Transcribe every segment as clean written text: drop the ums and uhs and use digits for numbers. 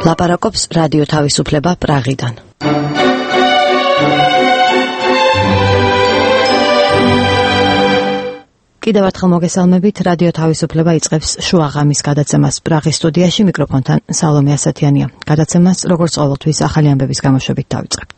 ლაპარაკობს რადიო თავისუფლება პრაღიდან. კიდევ ერთხელ მოგესალმებით, რადიო თავისუფლება იწყებს შუაღამის გადაცემას პრაღის სტუდიაში, მიკროფონთან სალომე ასათიანია. გადაცემას როგორც ყოველთვის ახალი ამბების გამოშვებით დავიწყებთ.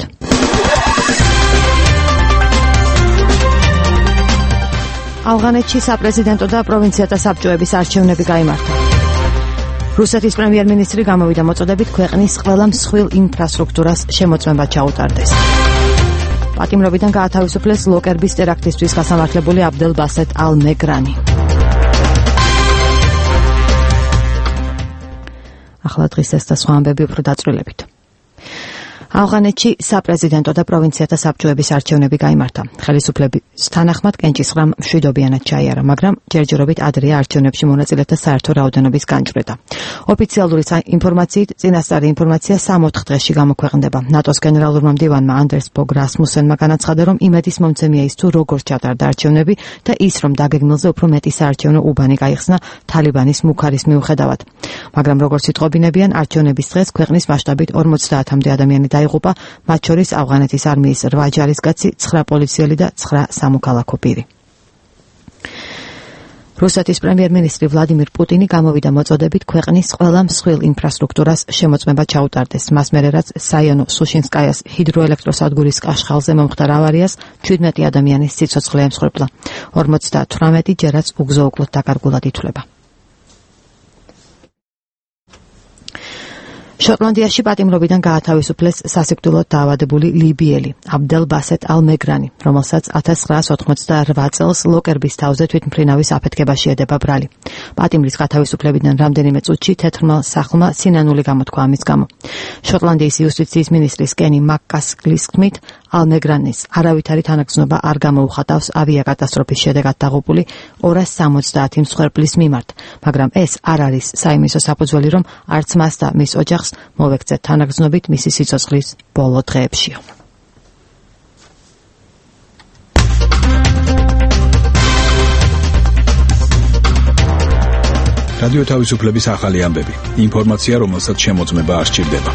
ავღანეთში საპრეზიდენტო და პროვინციათა საბჭოების არჩევნები გაიმართა. რუსეთის პრემიერ-მინისტრი გამოვიდა მოწოდებით ქვეყნის ყველა მსხვილ ინფრასტრუქტურას შემოწმება ჩაუტარდეს. პატიმრობიდან გაათავისუფლეს ლოკერბის ტერაქტისთვის გასამართლებული აბდელ ბასეთ ალ-მეგრანი. ახლა დღის ეს და სხვა ამბები უფრო დაწვრილებით. ავღანეთში საპრეზიდენტო და პროვინციათა საბჭოების არჩევნები გაიმართა. ხელისუფლების თანახმად კენჭისყრამ მშვიდობიანად ჩაიარა, მაგრამ ჯერჯერობით ადრეა არჩევნებში მონაწილეთა საერთო რაოდენობის განჭვრეტა. ოფიციალური ინფორმაციით წინასწარი ინფორმაცია 3-4 დღეში გამოქვეყნდება. ნატოს გენერალურმა მდივანმა ანდერს ბოგ რასმუსენმა განაცხადა, რომ იმედის მომცემია ის თუ როგორ ჩატარდა არჩევნები და ის რომ დაგეგმილზე უფრო მეტი საარჩევნო უბანი გაიხსნა თალიბანის მუქარის მიუხედავად. მაგრამ როგორც იტყობინებიან, არჩევნების დღეს ქვეყნის მასშტაბით 50-მდე ადამიანი დაიღუპა, მათ შორის ავღანეთის არმიის 8 ჯარისკაცი, 9 პოლიციელი და 9 სამოქალაქო პირი. რუსეთის პრემიერ-მინისტრი ვლადიმირ პუტინი გამოვიდა მოწოდებით ქვეყნის ყველა მსხვილ ინფრასტრუქტურას შემოწმება ჩაუტარდეს. მას მერე რაც საიანო-სუშინსკაიას ჰიდროელექტროსადგურის კაშხალზე მომხდარ ავარიას 17 ადამიანის სიცოცხლე ემსხვერპლა. 58 ჯერაც უგზო-უკლოდ დაკარგულად ითვლება. შოტლანდიაში პატიმრობიდან გაათავისუფლეს სასიკვდილოდ დაავადებული ლიბიელი აბდელ ბასეთ ალ-მეგრანი, რომელსაც 1988 წელს ლოკერბის თავზე თვითმფრინავის აფეთქებაში ედება ბრალი. პატიმრის გათავისუფლებიდან რამდენიმე წუთში თეთრმა სახლმა სინანული გამოთქვა ამის გამო. შოტლანდიის იუსტიციის მინისტრის კენი მაკკასკლის თქმით, ალ-მეგრანის არავითარი თანაგრძნობა არ გამოუხატავს ავიაკატასტროფის შედეგად დაღუპული 270 მსხვერპლის მიმართ, მაგრამ ეს არ არის საიმისო საფუძველი, რომ არც მას და მის ოჯახს მოვექცეთ თანაგრძნობით მისი სიცოცხლის ბოლო დღეებშიო. რადიო თავისუფლების ახალი ამბები. ინფორმაცია, რომელსაც შემოწმება არ სჭირდება.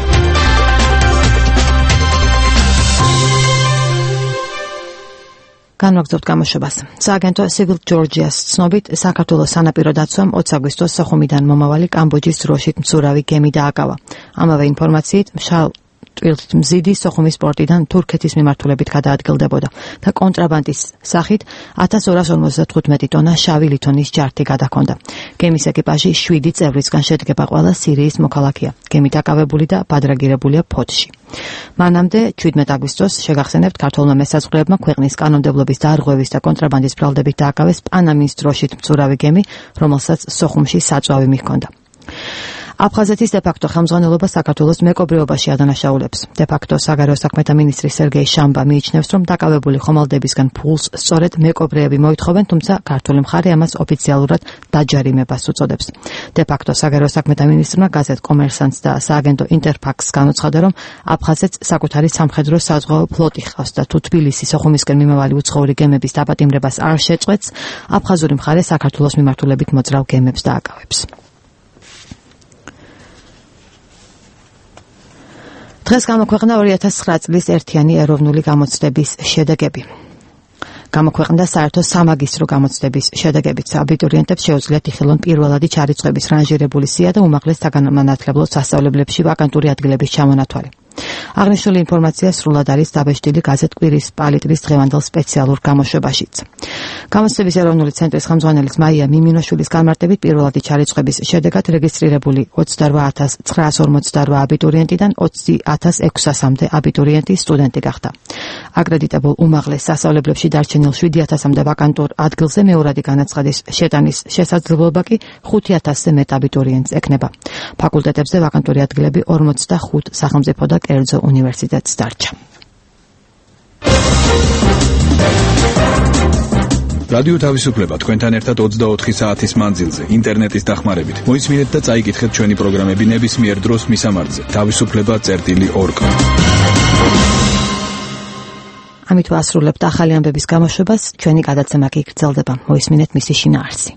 განვაგრძობთ გამოშვებას. სააგენტო Civil Georgia's ცნობით, საქართველოს სანაპირო დაცვამ 20 აგვისტოს სოხუმიდან მომავალი კამბოჯის დროშით მცურავი გემი დააკავა. ამავე ინფორმაციით, მზიდი სოხუმის პორტიდან თურქეთის მიმართულებით გადაადგილდებოდა და კონტრაბანდის სახით 1255 ტონა შავი ლითონის ჯართი გადაჰქონდა. გემის ეკიპაჟი 7 წევრისგან შედგება, ყველა სირიის მოქალაქეა. გემი დაკავებული და ბადრაგირებულია ფოთში. მანამდე 17 აგვისტოს შეგახსენებთ, ქართველმა მესაზღვრეებმა ქვეყნის კანონმდებლობის დარღვევის და კონტრაბანდის ბრალდებით დააკავეს პანამის დროშით მცურავი გემი, რომელსაც სოხუმში საწვავი მიჰქონდა. აფხაზეთის დე-ფაქტო ხელმძღვანელობა საქართველოს მეკობრეობაში ადანაშაულებს. დე-ფაქტო საგარეო საქმეთა მინისტრი სერგეი შამბა მიიჩნევს, რომ დაკავებული ხომალდებისგან ფულს სწორედ მეკობრეები მოითხოვენ, თუმცა ქართული მხარე ამას ოფიციალურად დაჯარიმებას უწოდებს. დე-ფაქტო საგარეო საქმეთა მინისტრმა გაზეთ კომერსანტს და სააგენტო ინტერფაქსს განუცხადა, რომ აფხაზეთს საკუთარი სამხედრო საზღვაო ფლოტი ჰყავს და თუ თბილისი სოხუმისკენ მიმავალი უცხოური გემების დაპატიმრებას არ შეწყვეტს, აფხაზური მხარე საქართველოს მიმართულებით მოძრავ გემებს დააკავებს. დღეს გამოქვეყნდა 2009 წლის ერთიანი ეროვნული გამოცდების შედეგები. გამოქვეყნდა საერთო სამაგისტრო გამოცდების შედეგებიც. აბიტურიენტებს შეუძლიათ იხილონ პირველადი ჩარიცხვის რანჟირებული სია და უმაღლეს საგანმანათლებლო სასწავლებლებში ვაკანტური ადგილების ჩამონათვალი. აღნიშნული ინფორმაცია სრულად არის დაბეჭდილი გაზეთ კვირის პალიტრის დღევანდელ სპეციალურ გამოშვებაშიც. გამოცდების ეროვნული ცენტრის ხელმძღვანელის მაია მიმინოშვილის განმარტებით, პირველადი ჩარიცხვის შედეგად რეგისტრირებული 28948 აბიტურიენტიდან 20600-მდე აბიტურიენტი სტუდენტი გახდა. აკრედიტებულ უმაღლეს სასწავლებლებში დარჩენილ 7000-მდე ვაკანტურ ადგილზე მეორადი განაცხადის შეტანის შესაძლებლობა კი 5000-ზე მეტ აბიტურიენტს ექნება. ფაკულტეტებზე ვაკანტური ადგილები 45 სახელმწიფო და კერძო უნივერსიტეტს დარჩა. რადიო თავისუფლება თქვენთან ერთად 24 საათის მანძილზე ინტერნეტის დახმარებით. მოისმინეთ და წაიკითხეთ ჩვენი პროგრამები ნებისმიერ დროს მისამართზე. თავისუფლება.org. ამით ვასრულებთ ახალი ამბების გამოშვებას. ჩვენი გადაცემა კი გრძელდება. მოისმინეთ მისი შინაარსი.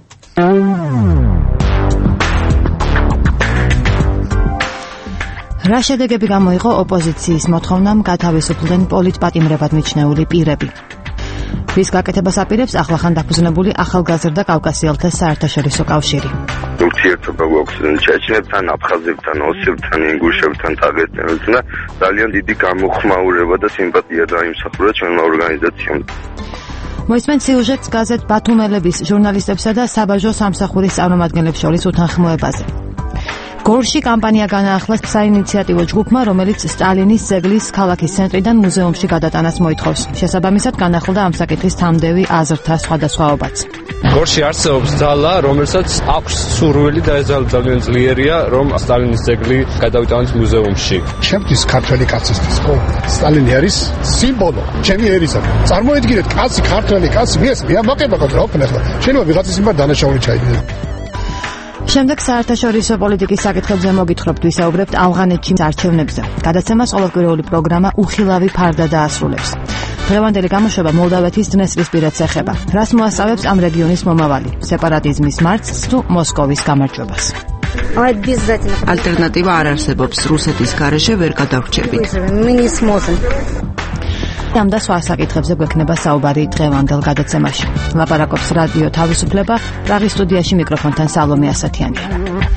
რა შედეგები გამოიღო ოპოზიციის მოთხოვნამ გათავისუფლდნენ პოლიტპატიმრებად მიჩნეული პირები. რის გაკეთებას აპირებს ახლახან დაფუძნებული ახალგაზრდა კავკასიელთა საერთაშორისო კავშირი. ურთიერთობა გვაქვს ჩეჩნებთან, აფხაზებთან, ოსებთან, ინგუშებთან, დაღესტნელთან და ძალიან დიდი გამოხმაურება და სიმპათია დაიმსახურა ჩვენმა ორგანიზაციამ. მოისმენთ სიუჟეტს გაზეთ ბათუმელების ჟურნალისტებსა და საბაჟო სამსახურის წარმომადგენლებს შორის უთანხმოებაზე. გორში კამპანია განაახლა საინიციატივო ჯგუფმა, რომელიც სტალინის ძეგლის ქალაქის ცენტრიდან მუზეუმში გადატანას მოითხოვს. შესაბამისად განახლდა ამ საკითხის თამდევი აზრთა სხვადასხვაობაც. გორში არსებობს ძალა, რომელსაც აქვს სურვილი და ეს ძალიან ძლიერია, რომ სტალინის ძეგლი გადავიტანოს მუზეუმში. ჩემთვის ქართველი კაცისთვის ხო სტალინი არის სიმბოლო ჩემი ერისა. წარმოიდგინეთ, კაცი ქართველი კაცი მე მაკება რა ვქნა ახლა. შეიძლება ვიღაცის მიმართ დანაშაული ჩაიგდო. შემდეგ საერთაშორისო პოლიტიკის საკითხებზე მოგითხრობთ, ვისაუბრებთ ავღანეთში არჩევნებზე. გადაცემას ყოველკვირეული პროგრამა უხილავი ფარდა დაასრულებს. დღევანდელი გამოშვება მოლდავეთის დნესტრისპირეთს ეხება. რას მოასწავებს ამ რეგიონის მომავალი? სეპარატიზმის მარცხს თუ მოსკოვის გამარჯვებას? ალტერნატივა არ არსებობს. რუსეთის გარეშე ვერ გადავრჩებით. ამ და სხვა საკითხებზე გვექნება საუბარი დღევანდელ გადაცემაში. ლაპარაკობს რადიო თავისუფლება, პრაღის სტუდიაში მიკროფონთან სალომე ასათიანია.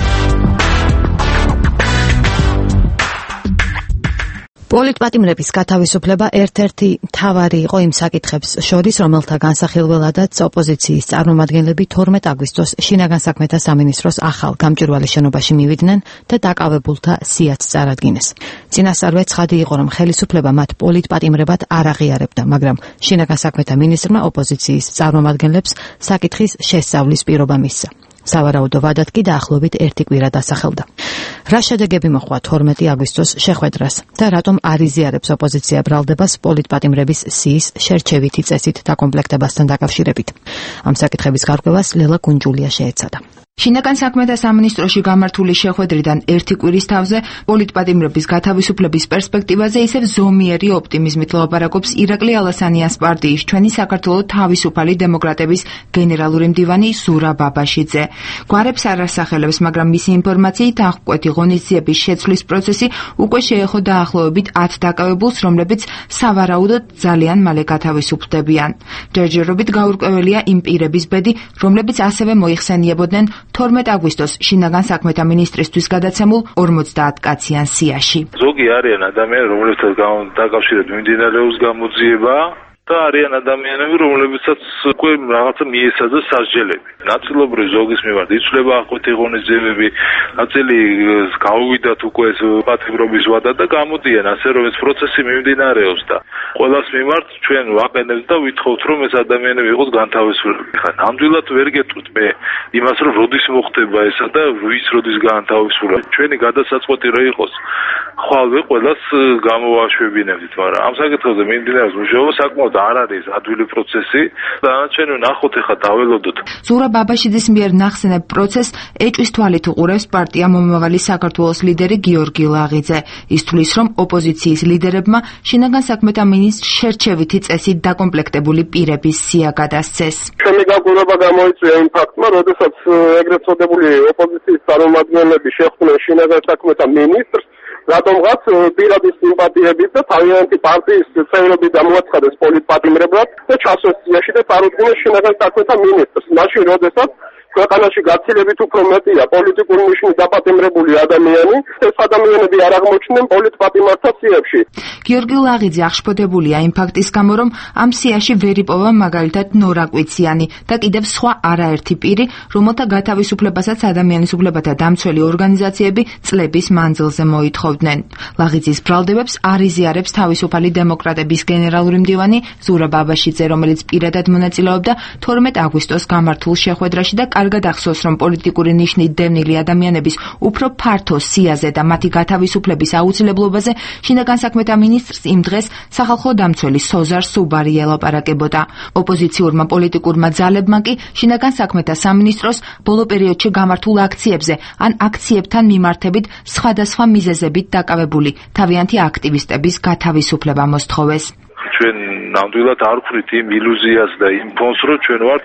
პოლიტპატიმრების გათავისუფლება ერთ-ერთი მთავარი იყო იმ საკითხებს შორის, რომელთა განსახილველადაც ოპოზიციის წარმომადგენლები 12 აგვისტოს შინაგან საქმეთა სამინისტროს ახალ გამჭვირვალე შენობაში მივიდნენ და დაკავებულთა სიაც წარადგინეს. წინასწარვე ცხადი იყო, რომ ხელისუფლება მათ პოლიტპატიმრებად არ აღიარებდა, მაგრამ შინაგან საქმეთა მინისტრმა ოპოზიციის წარმომადგენლებს საკითხის შესწავლის პირობა მისცა. სავარაუდო ვადად კი დაახლოებით 1 კვირა დასახელდა. რა შედეგები მოჰყვა 12 აგვისტოს შეხვედრას და რატომ არ იზიარებს ოპოზიცია ბრალდებას პოლიტპატიმრების სიის შერჩევითი წესით დაკომპლექტებასთან დაკავშირებით? ამ საკითხების გარკვევას ლელა კუნჯულია შეეცადა. შინაგან საქმეთა სამინისტროში გამართული შეხვედრიდან 1 კვირის თავზე პოლიტპატიმრების გათავისუფლების პერსპექტივაზე ისევ ზომიერი ოპტიმიზმით ლაპარაკობს ირაკლი ალასანიას პარტიის ჩვენი საქართველოს თავისუფალი დემოკრატების გენერალური მდივანი ზურაბ ბაბაშიძე. გვარებს არ ასახელებს, მაგრამ მისი ინფორმაციით აღკვეთი ღონისძიების შეცვლის პროცესი უკვე შეეხო დაახლოებით 10 დაკავებულს, რომლებიც სავარაუდოდ ძალიან მალე გათავისუფლდებიან. ჯერჯერობით გაურკვეველია იმ პირების ბედი, რომლებიც ასევე მოიხსენიებოდნენ 12 აგვისტოს შინაგან საქმეთა მინისტრისთვის გადაცემულ 50 კაციან სიაში. ზოგი არიან ადამიანები, რომლებსაც დაკავშირებით მიმდინარეობს გამოძიება და არიან ადამიანები, რომლებიცაც უკვე რაღაცა მიესაძა სასჯელები. ნაწილობრივ ზოგის მიმართ იცვლება აღკვეთი ღონისძიებები, ნაწილი გავუვიდათ უკვე ეს პატიმრობის ვადა და გამოდიან, ასე რომ ეს პროცესი მიმდინარეობს და ყველას მიმართ ჩვენ ვაყენებთ და ვითხოვთ, რომ ეს ადამიანები იყოს განთავისუფლებული. ხა ნამდვილად ვერ გეტყვით მე იმას, რომ როდის მოხდება ესა და ვის როდის განთავისუფლება. ჩვენი გადასაწყვეტი რა იყოს? ხვალვე ყველას გამოვაშვებინებთ, მაგრამ ამ საკითხებზე მიმდინარეობს მუშაობა საკმაოდ არ არის ადვილი პროცესი და ჩვენ ვნახოთ ახლა დაველოდოთ. ზურაბ ბაბაშიძის მიერ ნახსენებ პროცესს ეჭვის თვალით უყურებს პარტია მომავალი საქართველოს ლიდერი გიორგი ლაღიძე. ის თვლის, რომ ოპოზიციის ლიდერებმა შინაგან საქმეთა მინისტრს შერჩევითი წესით დაკომპლექტებული პირების სია გადასცეს. ჩვენი გაკვირვება გამოიწვია იმ ფაქტმა, როდესაც ეგრეთ წოდებული ოპოზიციის წარმომადგენლები შეხვდნენ შინაგან საქმეთა მინისტრს, რატომღაც პირადი სიმპათიებით და თავიანთი პარტიის წევრები გამოაცხადეს პოლიტპატიმრებლად და ჩასვეს სიაში და წარუდგინეს შინაგან საქმეთა მინისტრს. მაშინ, როდესაც ქვეყანაში გაცილებით უფრო მეტია პოლიტიკურ ნიშნის დაპატიმრებული ადამიანი, ეს ადამიანები არ აღმოჩნდნენ პოლიტპატიმართა სიებში. გიორგი ლაღიძე აღშფოთებულია იმ ფაქტის გამო, რომ ამ სიაში ვერ იპოვა მაგალითად ნორა კვიციანი და კიდევ სხვა არაერთი პირი, რომელთა გათავისუფლებასაც ადამიანის უფლებათა დამცველი ორგანიზაციები წლების მანძილზე მოითხოვდნენ. ლაღიძის ბრალდებებს არ იზიარებს თავისუფალი დემოკრატების გენერალური მდივანი ზურაბ ბაბაშიძე, რომელიც პირადად მონაწილეობდა 12 აგვისტოს გამართულ შეხვედრაში და კარგად ახსოვს, რომ პოლიტიკური ნიშნით დევნილი ადამიანების უფრო ფართო სიაზე და მათი გათავისუფლების აუცილებლობაზე შინაგან საქმეთა მინისტრს იმ დღეს სახალხო დამცველი სოზარ სუბარი ელაპარაკებოდა. ოპოზიციურმა პოლიტიკურმა ძალებმა კი შინაგან საქმეთა სამინისტროს ბოლო პერიოდში გამართულ აქციებზე ან აქციებთან მიმართებით სხვადასხვა მიზეზებით დაკავებული თავიანთი აქტივისტების გათავისუფლება მოსთხოვეს. ჩვენ ნამდვილად არ ვქრით იმ ილუზიას და იმ ფონს, რომ ჩვენ ვართ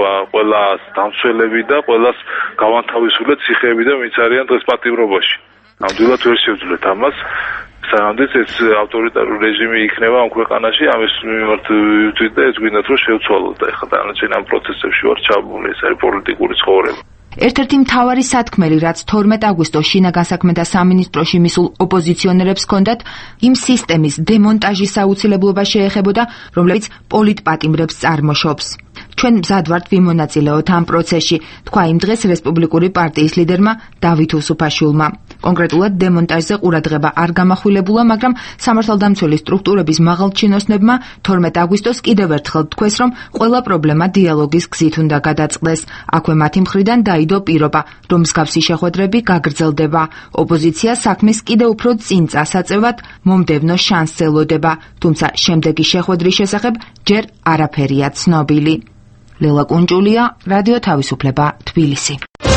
ყველა დამცველები და ყველას გავანთავისუფლეთ ციხეები და ვინც არიან დღეს პატიმრობაში. ნამდვილად ვერ შევძლეთ ამას. სანამდეც ეს ავტორიტარული რეჟიმი იქნება ამ ქვეყანაში, ამის მიმართ ვთვით და ეს გვინდათ რომ შევცვალოთ და ეხლა დანარჩენ ამ პროცესებში ვარ ჩაბმული, ეს არის პოლიტიკური ცხოვრება. ერთ-ერთი მთავარი სათქმელი, რაც 12 აგვისტოს შინაგან საქმეთა სამინისტროში მისულ ოპოზიციონერებს ჰქონდათ, იმ სისტემის დემონტაჟის აუცილებლობა შეეხებოდა, რომლებიც პოლიტპატიმრებს წარმოშობს. ჩვენ მზად ვართ ვიმონაწილეოთ ამ პროცესში, თქვა იმ დღეს რესპუბლიკური პარტიის ლიდერმა დავით უსუფაშვილმა. კონკრეტულად დემონტაჟზე ყურადღება არ გამახვილებულა, მაგრამ სამართალდამცველი სტრუქტურების მაღალჩინოსნებმა 12 აგვისტოს კიდევ ერთხელ თქვეს, რომ ყველა პრობლემა დიალოგის გზით უნდა გადაწყდეს. აქვე მათი მხრიდან დაიდო პირობა, რომ მსგავსი შეხვედრები გაგრძელდება. ოპოზიცია საქმის კიდევ უფრო წინ წასაწევად მომდევნო შანსს ელოდება, თუმცა შემდეგი შეხვედრის შესახებ ჯერ არაფერია ცნობილი. ლელა კუნჭულია, რადიო თავისუფლება, თბილისი.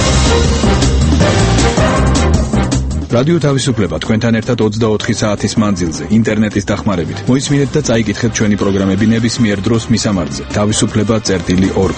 რადიო თავისუფლება თქვენთან ერთად 24 საათის მანძილზე ინტერნეტის დახმარებით. მოისმინეთ და წაიკითხეთ ჩვენი პროგრამები ნებისმიერ დროს მისამართზე. თავისუფლება.org.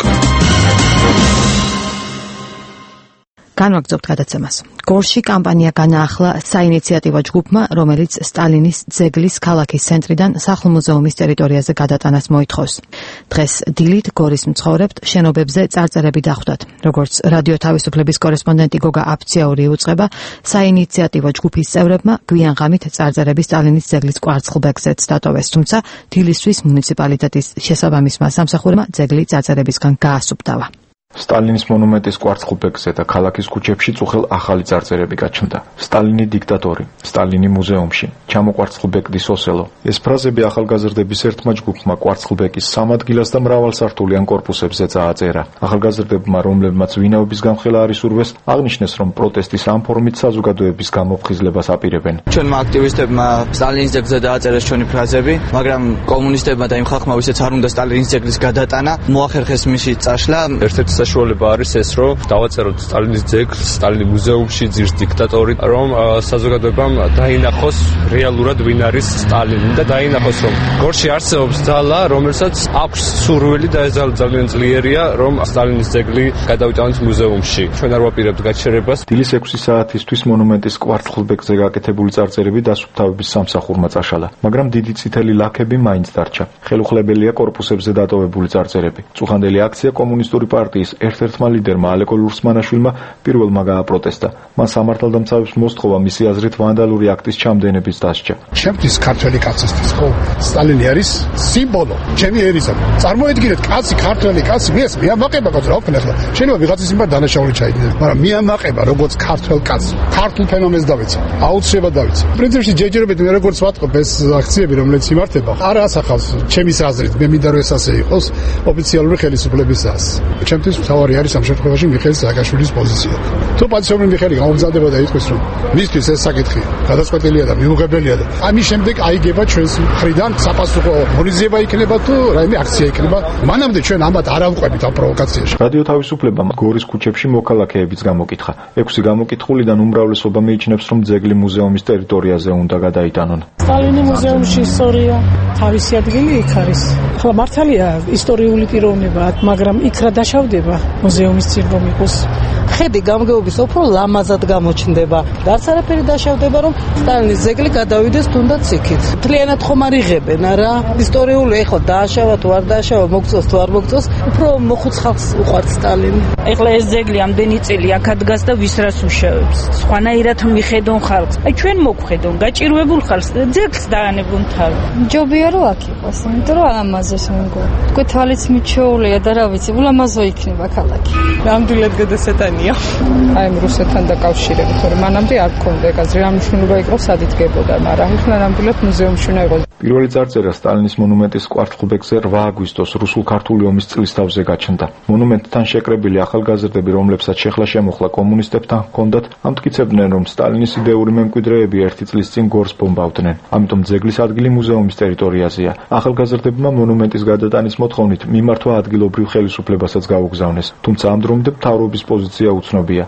განვაგრძობთ გადაცემას. გორში კამპანია განაახლა საინიციატივო ჯგუფმა, რომელიც სტალინის ძეგლის ქალაქის ცენტრიდან სახლ-მუზეუმის ტერიტორიაზე გადატანას მოითხოვს. დღეს დილით გორის მცხოვრებთ შენობებზე წარწერები დახვდათ. როგორც რადიო თავისუფლების კორესპონდენტი გოგა აფციაური უწყება, საინიციატივო ჯგუფის წევრებმა გვიან ღამით წარწერები სტალინის ძეგლის კვარცხლბეკზეც დატოვეს, თუმცა დილისთვის მუნიციპალიტეტის შესაბამისმა სამსახურმა ძეგლი წარწერებისგან გაასუფთავა. სტალინის მონუმენტის კვარცხლბეკზე და ქალაქის ქუჩებში წუხელ ახალი წარწერები გაჩნდა. სტალინი დიქტატორი, სტალინი მუზეუმში, ჩამოკვარცხლბეკდის ოსელო. ეს ფრაზები ახალგაზრდების ერთმა ჯგუფმა კვარცხლბეკის 3 ადგილას და მრავალსართულიან კორპუსებზე წააწერა. ახალგაზრდებმა, რომლებმაც ვინაობის გამხელა არ ისურვეს, აღნიშნეს, რომ პროტესტის ამ ფორმით საზოგადოების გამოფხიზლებას აპირებენ. ჩვენმა აქტივისტებმა სტალინის ძეგლზე დააწერეს ჩვენი ფრაზები, მაგრამ კომუნისტებმა და იმ ხალხმა, ვისაც არ უნდა სტალინის ძეგლის გადატანა, მოახერხეს მისი წაშლა. ერთ-ერთი საშუალება არის ეს, რომ დავაწეროთ სტალინის ძეგლს, სტალინის მუზეუმში ძირს დიქტატორი, რომ საზოგადოებამ დაინახოს რეალურად ვინ არის სტალინი და დაინახოს, რომ გორში არსებობს ძალა, რომელსაც აქვს სურვილი და ეს ძალიან ძლიერია, რომ სტალინის ძეგლი გადავიტანოთ მუზეუმში. ჩვენ არ ვაპირებთ გაჩერებას. დილის 6 საათისთვის მონუმენტის კვარცხლბეკზე გაკეთებული წარწერები დასუფთავების სამსახურმა წაშალა, მაგრამ დიდი წითელი ლაქები მაინც დარჩა. ხელუხლებელია კორპუსებზე დატოვებული წარწერები. წუხანდელი აქცია კომუნისტური პარტიის ერთ-ერთმა ლიდერმა ალეკო ლურსმანაშვილმა პირველმა გააპროტესტა. მან სამართალდამცავებს მოსთხოვა მისი აზრით ვანდალური აქტის ჩამდენების დასჯა. ჩემთვის ქართველი კაცისთვის ხო სტალინი არის სიმბოლო, ჩემი ერისა. წარმოედგინეთ, კაცი ქართველი კაცი, მე ამაყება კაცი რა ვქნა ახლა. შეიძლება ვიღაცის იმბა დანაშაული ჩაიგდეს, მაგრამ მე ამაყება როგორც ქართველ კაცს. ქართულ ფენომენს დავიცი, აუცილებლად დავიცი. პრინციპში ჯეჯერობით მე როგორც ვატყობ ეს აქციები, რომელიც იმართება, არ ასახავს ჩემის აზრით, მე მინდა რომ ეს ასე იყოს ოფიციალური ხელისუფლების აზრს. ჩემთვის მთავარი არის ამ შემთხვევაში მიხეილ სააკაშვილის პოზიცია. თუ პატივისცემული მიხეილი გამომძალდება და იტყვის, რომ მისთვის ეს საკითხი გადაწყვეტილია და მიუღებელია და ამის შემდეგ აიგება ჩვენს მხრიდან საპასუხო მონიზება იქნება თუ რაიმე აქცია იქნება. მანამდე ჩვენ ამათ არ ავყვებით ამ პროვოკაციაში. რადიო თავისუფლებამ გორის ქუჩებში მოქალაქეებიც გამოკითხა. 6 გამოკითხულიდან უმრავლესობა მიიჩნევს, რომ ძეგლი მუზეუმის ტერიტორიაზე უნდა გადაიტანონ. სტალინის მუზეუმში ისტორია თავისი ადგილი იქ არის. ახლა მართალია ისტორიული პიროვნება, მაგრამ იქ რა დაშავდება მუზეუმის წინ რომ იყოს. ხედი გამგეობის უფრო ლამაზად გამოჩნდება. რაც არაფერი დაშავდება, რომ სტალინის ძეგლი გადავიდეს თუნდაც იქით. მთლიანად ხომ არ იღებენ, არა? ისტორიული ეხლა დააშავა თუ არ დააშავა, მოგწოს თუ არ მოგწოს, უფრო მოხუც ხალხს უყვართ სტალინი. ეხლა ეს ძეგლი ამდენი წელი აქ ადგას და ვის რას უშავებს? სხვანაირად მიხედონ ხალხს. აი ჩვენ მოგხედონ, გაჭირვებულ ხალხს და ძეგლს დაანებონ თავი. ჯობია რომ აქ იყოს, იმიტომ რომ ალამაზებს მეგონა. თქვი თვალიც მიჩვეულია და რა ვიცი, ულამაზო იქნება ქალაქი. ნამდვილად გადასეტანია. აი რუსეთთან დაკავშირებით, თორემ მანამდე არ გქონდა აზრი, რა მნიშვნელობა იქნებს სად იდგებოდა, მაგრამ ახლა ნამდვილად მუზეუმში უნდა იყოს. პირველი წარწერა სტალინის მონუმენტის კვარცხლბეკზე 8 აგვისტოს რუსულ-ქართული ომის წლისთავზე გაჩნდა. მონუმენტთან შეკრებილი ახალგაზრდები, რომლებსაც შეხლა შემოხლა კომუნისტებთან ჰქონდათ, ამტკიცებდნენ, რომ სტალინის იდეური მემკვიდრეები 1 წლის წინ გორს ბომბავდნენ. ამიტომ ძეგლის ადგილი მუზეუმის ტერიტორიაზეა. ახალგაზრდებმა მონუმენტის გადატანის მოთხოვნით მიმართვა ადგილობრივ ხელისუფლებასაც გაუგზავნეს, თუმცა ამ დრომდე მთავრობის პოზიცია უცნობია.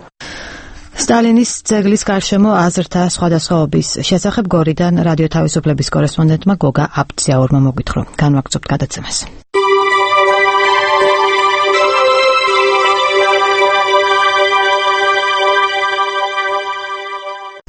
სტალინის ძეგლის გარშემო აზრთა სხვადასხვაობის შესახებ გორიდან რადიო თავისუფლების კორესპონდენტმა გოგა აფციაურმა მოგვითხრა. განვაგრძობთ გადაცემას.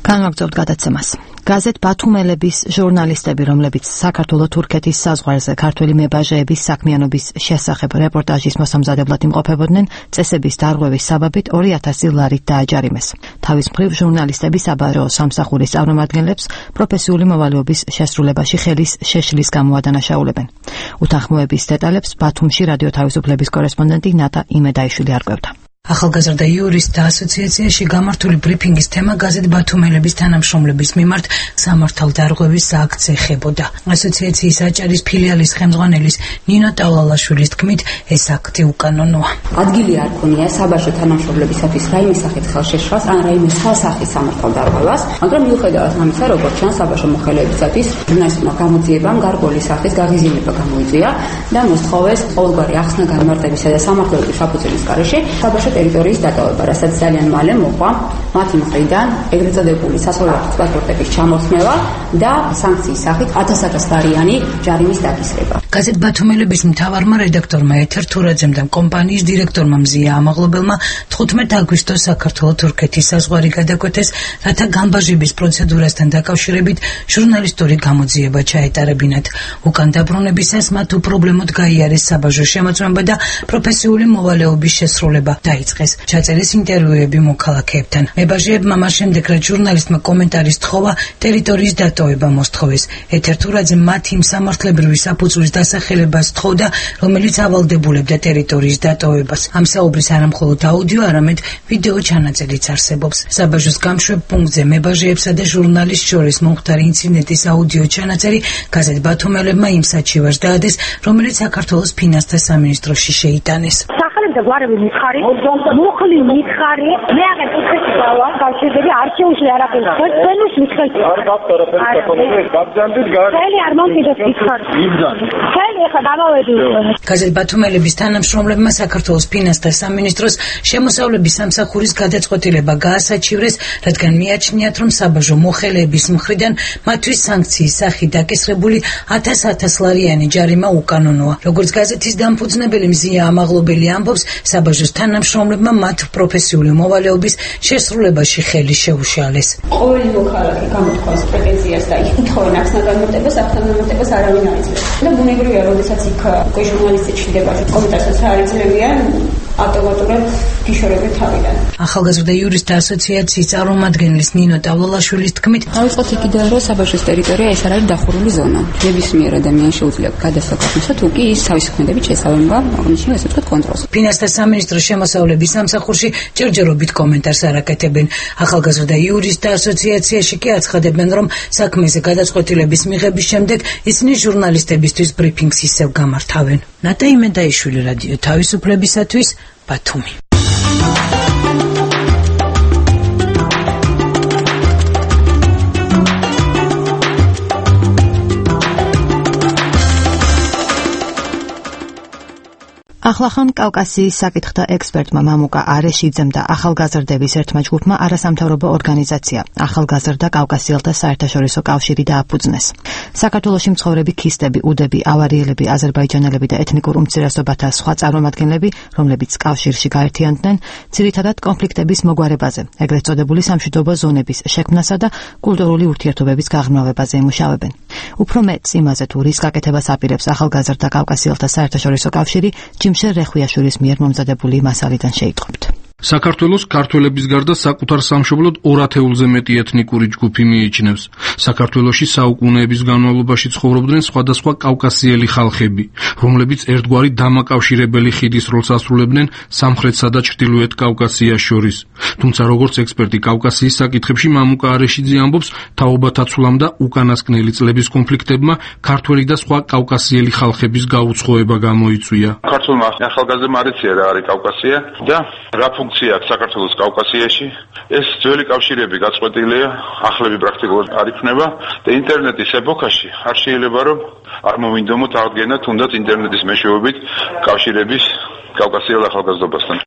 განვაგრძობთ გადაცემას. გაზეთ ბათუმელების ჟურნალისტები, რომლებიც საქართველო-თურქეთის საზღვარზე ქართველი მებაჟეების საქმიანობის შესახებ რეპორტაჟის მოსამზადებლად იმყოფებოდნენ, წესების დარღვევის საბაბით 2000 ლარით დააჯარიმეს. თავის მხრივ ჟურნალისტები საბარეო სამსახურის წარმომადგენლებს პროფესიული მოვალეობის შესრულებაში ხელის შეშლის გამო ადანაშაულებენ. უთანხმოების დეტალებს ბათუმში რადიო თავისუფლების კორესპონდენტი ნატა იმედაიშვილი არკვევდა. ახალგაზრდა იურისტთა ასოციაციაში გამართული ბრიფინგის თემა გაზეთ ბათუმელების თანამშრომლების მიმართ სამართალდარღვევის აქტზე ხებოდა. ასოციაციის აჭარის ფილიალის ხელმძღვანელის ნინო ტავლალაშვილის თქმით, ეს აქტი უკანონოა. ადგილი არ ქონია საბაჟო თანამშრომლებისათვის რაიმე სახით ხელშეშლას ან რაიმე სხვა სახის სამართალდარღვევას, მაგრამ მიუხედავად ამისა, როგორც ჩანს, საბაჟო მოხელეებისათვის ჟურნალისტმა გამოძიებამ გარკვეული სახის გაღიზიანება გამოიწვია და მოსთხოვეს ყოველგვარი ახსნა განმარტებისა და სამართლებრივი საფუძვლის გარეშე საბაჟო ტერიტორიის დატოვება, რასაც ძალიან მალე მოყვა მათი მხრიდან ეგრეთ წოდებული სასწავლო პასპორტების ჩამოხსნება და სანქციის სახით 1000 ლარიანი ჯარიმის დაკისრება. გაზეთ ბათუმელების მთავარმა რედაქტორმა ეთერ თურაძემ და კომპანიის დირექტორმა მზია ამაღლობელმა 15 აგვისტოს საქართველო-თურქეთის საზღვარი გადაკვეთეს, რათა განბაჟების პროცედურასთან დაკავშირებით ჟურნალისტური გამოძიება ჩაეტარებინათ. უკან დაბრუნებისას მათ უპრობლემოდ გაიარეს საბაჟო შემოწმება და პროფესიული მოვალეობის შესრულება დაიწყეს. ჩაწერეს ინტერვიუები მოქალაქეებთან. მებაჟეებმა მას შემდეგ, რაც ჟურნალისტმა კომენტარის თხოვა, ტერიტორიის დატოვება მოსთხოვეს. ეთერ თურაძემ მათი სამართლებრივი საფუძვლის დასახელებას თხოვდა, რომელიც ავალდებულებდა ტერიტორიის დატოვებას. ამ საუბრის არამხოლოდ აუდიო, არამედ ვიდეო ჩანაწერიც არსებობს. საბაჟოს გამშვებ პუნქტზე მებაჟეებსა და ჟურნალისტ შორის მომხდარი ინციდენტის აუდიო ჩანაწერი გაზეთ ბათუმელებმა იმ საჩივარს დაადეს, რომელიც საქართველოს ფინანსთა სამინისტროში შეიტანეს. და გვარები მითხარი, მუხლი მითხარი, მე აღარ თურქეთის ვარ, გავშერდები არქივში არაფერს. თქვენს მითხარი. არ გახდარა ფერმას გაბძანდით გარ. ხელი არ მომკიდოთ მითხარი. იბძან. ხელი ახლა დავავედი უკვე. გაზეთ ბათუმელების თანამშრომლებმა საქართველოს ფინანსთა სამინისტროს შემოსავლების სამსახურის გადაწყვეტილება გაასაჩივრეს, რადგან მიაჩნიათ, რომ საბაჟო მოხელეების მხრიდან მათთვის სანქციის სახით დაკისრებული 1000 ლარიანი ჯარიმა უკანონოა. როგორც გაზეთის დამფუძნებელი მზია ამაღლობელი ამბობს, საბაჟოს თანამშრომლებმა მათ პროფესიული მოვალეობის შესრულებაში ხელი შეუშალეს. ყოველი მოქალაქე გამოთქვას პრეტენზიას და ითხოვენ ახსნა განმარტებას, ახსნა განმარტებას არავინ არ იძლევა. და ბუნებრივია, როდესაც იქ ჟურნალისტი ჩნდება, კომენტარსაც არ იძლევიან, ავტომატურად გიშორებენ თავიდან. ახალგაზრდა იურისტთა ასოციაციის წარმომადგენლის ნინო ტავლალაშვილის თქმით, დავიწყოთ იქიდან, რომ საბაჟოს ტერიტორია ეს არ არის დახურული ზონა. ნებისმიერ ადამიანს შეუძლია გადასვლა გახსნას, თუ კი ის თავისი ქმედებით შესაბამება აღნიშნულ ესე ვთქვათ კონტროლს. ფინანსთა სამინისტროს შემოსავლების სამსახურში ჯერჯერობით კომენტარს არ აკეთებენ. ახალგაზრდა იურისტთა ასოციაციაში კი აცხადებენ, რომ საქმეზე გადაწყვეტილების მიღების შემდეგ ისინი ჟურნალისტებისთვის ბრიფინგს ისევ გამართავენ. ნატა იმედაიშვილი, რადიო თავისუფლებისათვის, ბათუმი. ახლახან კავკასიის საკითხთა ექსპერტმა მამუკა არეშიძემ და ახალგაზრდების ერთმა ჯგუფმა არასამთავრობო ორგანიზაცია ახალგაზრდა კავკასიელთა საერთაშორისო კავშირი დააფუძნეს. საქართველოში მცხოვრები ქისტები, უდები, ავარიელები, აზერბაიჯანელები და ეთნიკურ უმცირესობათა სხვა წარმომადგენლები, რომლებიც კავშირში გაერთიანდნენ, ძირითადად კონფლიქტების მოგვარებაზე, ეგრეთ წოდებული სამშვიდობო ზონების შექმნასა და კულტურული ურთიერთობების გაღრმავებაზე იმუშავებენ. უფრო მეტს იმაზე, თუ რის გაკეთებას აპირებს ახალგაზრდა კავკასიელთა საერთაშორისო კავშირი, ჯიმშერ რეხვიაშვილის მიერ მომზადებული მასალიდან შეიტყობთ. საქართველოს ქართველების გარდა საკუთარ სამშობლოდ 200-ზე მეტი ეთნიკური ჯგუფი მიიჩნევს. საქართველოში საუკუნეების განმავლობაში ცხოვრობდნენ სხვადასხვა კავკასიელი ხალხები, რომლებიც ერთგვარი დამაკავშირებელი ხიდის როლს ასრულებდნენ სამხრეთსა და ჩრდილოეთ კავკასიას შორის. თუმცა როგორც ექსპერტი კავკასიის საკითხებში მამუკა არეშიძე ამბობს, თაობათაცვლამ და უკანასკნელი წლების კონფლიქტებმა ქართველი და სხვა კავკასიელი ხალხების გაუცხოება გამოიწვია. ქართულმა ახალგაზრდებმა არ იციან რა არის კავკასია და რა ფუნქცია აქვს საქართველოს კავკასიაში. ეს ძველი კავშირები გაწყვეტილია, ახლები პრაქტიკულად არ იქნება და ინტერნეტის ეპოქაში არ შეიძლება რომ არ მოვინდომოთ აღდგენა თუნდაც ინტერნეტის მეშვეობით კავშირების კავკასიელ ახალგაზრდობასთან.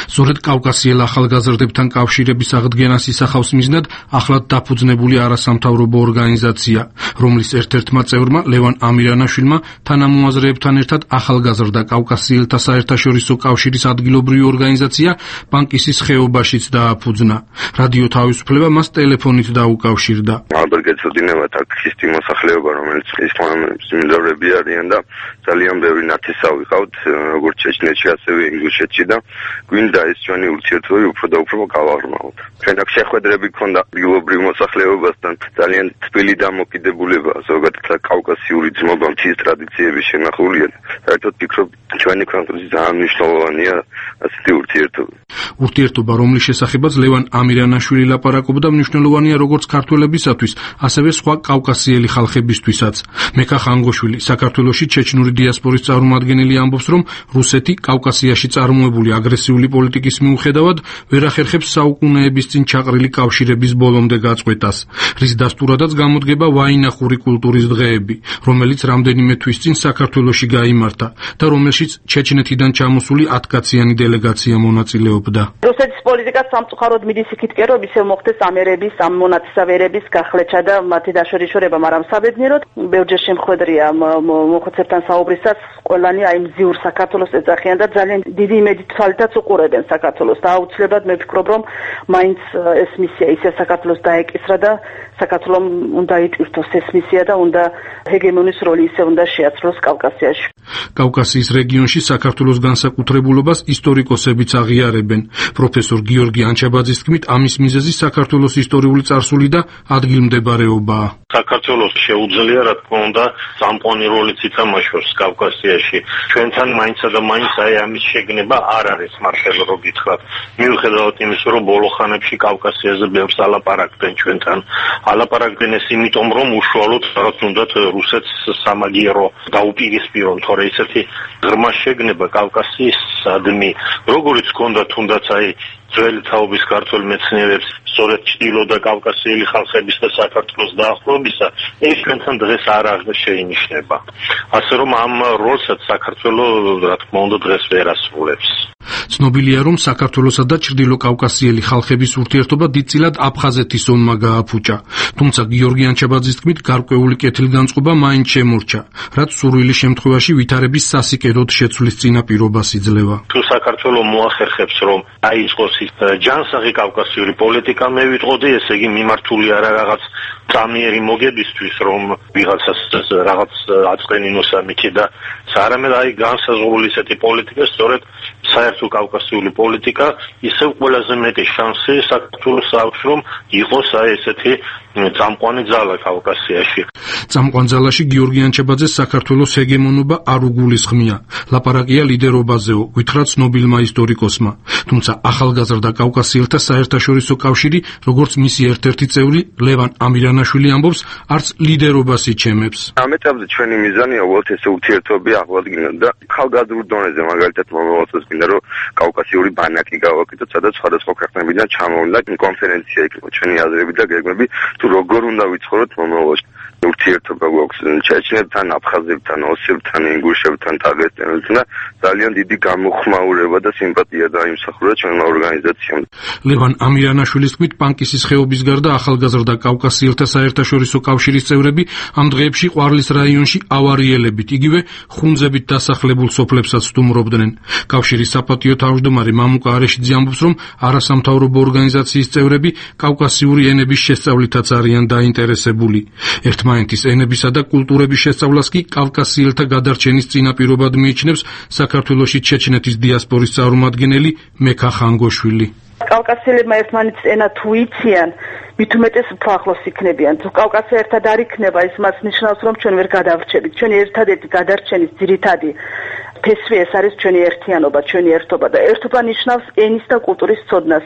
სწორედ კავკასიელ ახალგაზრდებთან კავშირების აღდგენას ისახავს მიზნად ახლად დაფუძნებული არასამთავრობო ორგანიზაცია, რომლის ერთ-ერთმა წევრმა ლევან ამირანაშვილმა თანამოაზრეებთან ერთად ახალგაზრდა კავკასიელთა საერთაშორისო კავშირის ადგილობრივი ორგანიზაცია პანკისის ხეობაშიც დააფუძნა. რადიო თავისუფლება მას ტელეფონით დაუკავშირდა. ალბათ გეცოდინებათ აქ ხისტი მოსახლეობა, რომელიც ისლამის მიმდევრები არიან და ძალიან ბევრი ნათესავი ყავთ, როგორც ჩეჩნეთში, ასევე ინგუშეთში და გვინდა ეს ჩვენი ურთიერთობები უფრო და უფრო გავაღრმავოთ. ჩვენ აქ შეხვედრები გქონდა ადგილობრივ მოსახლეობასთან, ძალიან თბილი დამოკიდებულება, ზოგადად კავკასიური ძმობა, მთის ტრადიციების შენახულია. საერთოდ ვფიქრობ, ჩვენი ქვეყნისთვის ძალიან მნიშვნელოვანია ასეთი ურთიერთობა. ურთიერთობა, რომლის შესახებაც ლევან ამირანაშვილი ლაპარაკობდა, მნიშვნელოვანია როგორც ქართველებისათვის, ასევე სხვა კავკასიელი ხალხებისთვისაც. მეკა ხანგოშვილი, საქართველოში ჩეჩნური დიასპორის წარმომადგენელი ამბობს, რომ რუსეთი კავკასიაში წარმოებული აგრესიული პოლიტიკის მიუხედავად ვერ ახერხებს საუკუნეების წინ ჩაყრილი კავშირების ბოლომდე გაწყვეტას, რის დასტურადაც გამოდგება ვაინახური კულტურის დღეები, რომელიც რამდენიმე თვის წინ საქართველოში გაიმართა და რომელშიც ჩეჩნეთიდან ჩამოსული 10-კაციანი დელეგაცია მონაწილეობდა. რუსეთის პოლიტიკა სამწუხაროდ მიდის იქით კი, რომ ისევ მოხდეს ამერების, ამ მონათესავერების გახლეჩა და მათი დაშორიშორება, მაგრამ საბედნიეროდ ბევრჯერ შემხვედრია მოხუცებთან საუბრისას, ყველანი აი მზიურ საქართველოს ეძახიან და ძალიან დიდი იმედით თვალითაც უყურებენ საქართველოს და აუცილებლად მე ვფიქრობ, რომ მაინც ეს მისია ისე საქართველოს დაეკისრა და საქართველომ უნდა იტვირთოს ეს მისია და უნდა ჰეგემონის როლი ისე უნდა შეაცვლოს კავკასიაში. კავკასიის რეგიონში საქართველოს განსაკუთრებულობას ისტორიკოსებიც აღიარებენ. პროფესორ გიორგი ანჩაბაძის თქმით, ამის მიზეზი საქართველოს ისტორიული წარსული და ადგილმდებარეობაა. საქართველოს შეუძლია, რა თქმა უნდა, წამყვანი როლიც ითამაშოს კავკასიაში. ჩვენთან მაინცა და მაინც აი ამის შეგნება არ არის მართლა რო გითხრათ. მიუხედავად იმისა, რომ ბოლო ხანებში კავკასიაზე ბევრს ალაპარაკდნენ ჩვენთან. ალაპარაკდნენ ეს იმიტომ, რომ უშუალოდ რაღაც უნდათ რუსეთს სამაგიერო დაუპირისპირონ, თორე ისეთი ღრმა შეგნება კავკასიისადმი, როგორიც ჰქონდა თუნდაც აი ძველი თაობის ქართველ მეცნიერებს სწორედ ჩრდილო და კავკასიელი ხალხების და საქართველოს დაახლოებისა, ეს ჩვენთან დღეს არ შეინიშნება. ასე რომ ამ როლსაც საქართველოს, რა თქმა უნდა, დღეს ვერ ასრულებს. ცნობილია, რომ საქართველოსა და ჩრდილო კავკასიელი ხალხების ურთიერთობა დიდწილად აფხაზეთის ომმა გააფუჭა. თუმცა გიორგი ანჩაბაძის თქმით, გარკვეული კეთილგანწყობა მაინც შემორჩა, რაც სურვილი შემთხვევაში ვითარების სასიკეროდ შეცვლის წინაპირობას იძლევა. თუ საქართველოს მოახერხებს, რომ აიწყოს ჯანსაღი კავკასიური პოლიტიკა, მე ვიტყოდი, ესე იგი მიმართული არა რაღაც წამიერი მოგებისთვის, რომ ვიღაცას რაღაც აწყენინოს ამითი და არამედ აი განსაზღვრული ესეთი პოლიტიკა, სწორედ საერთო კავკასიური პოლიტიკა, ისევ ყველაზე მეტი შანსი საქართველოს აქვს, რომ იყოს აი ესეთი წამყვანი ძალა კავკასიაში. წამყვან ძალაში გიორგი ანჩაბაძეს საქართველოს ჰეგემონობა არ უგულისხმია. ლაპარაკია ლიდერობაზეო, გითხრა ცნობილმა ისტორიკოსმა. თუმცა ახალგაზრდა კავკასიელთა საერთაშორისო კავშირი, როგორც მისი ერთ-ერთი წევრი ლევან ამირანაშვილი ამბობს, არც ლიდერობას იჩემებს. ამ ეტაპზე ჩვენი მიზანია უბრალოდ ეს ურთიერთობები აღვადგინოთ და ახალგაზრდულ დონეზე, მაგალითად მომავალს გინდა, რომ კავკასიური ბანაკი გავაკეთოთ, სადაც სხვადასხვა ქვეყნებიდან ჩამოვიდა კონფერენცია იქნება ჩვენი აზრები და გეგმები, თუ როგორ უნდა ვიცხოვროთ მომავალში. ურთიერთობა გვაქვს ჩეჩნებთან, აფხაზებთან, ოსებთან, ინგუშებთან, დაღესტნელთან და ძალიან დიდი გამოხმაურება და სიმპათია დაიმსახურა ჩვენმა ორგანიზაციამ. ლევან ამირანაშვილის თქმით, პანკისის ხეობის გარდა ახალგაზრდა კავკასიელთა საერთაშორისო კავშირის წევრები ამ დღეებში ყვარლის რაიონში ავარიელებით, იგივე ხუნძებით დასახლებულ სოფლებსაც სტუმრობდნენ. კავშირის საპატიო თავმჯდომარე მამუკა არეშიძე ამბობს, რომ არასამთავრობო ორგანიზაციის წევრები კავკასიური ენების შესწავლითაც არიან დაინტერესებული. ერთმანეთის ენებისა და კულტურების შესწავლას კი კავკასიელთა გადარჩენის წინაპირობად მიიჩნევს საქართველოში ჩეჩნეთის დიასპორის წარმომადგენელი მეკა ხანგოშვილი. კავკასიელებმა ერთმანეთის ენა თუ იციან, მით უმეტეს უფრო ახლოს იქნებიან. თუ კავკასია ერთად არ იქნება, ის მას ნიშნავს, რომ ჩვენ ვერ გადავრჩებით. ჩვენი ერთადერთი გადარჩენის ძირითადი ფესვი ეს არის ჩვენი ერთიანობა, ჩვენი ერთობა და ერთობა ნიშნავს ენის და კულტურის ცოდნას.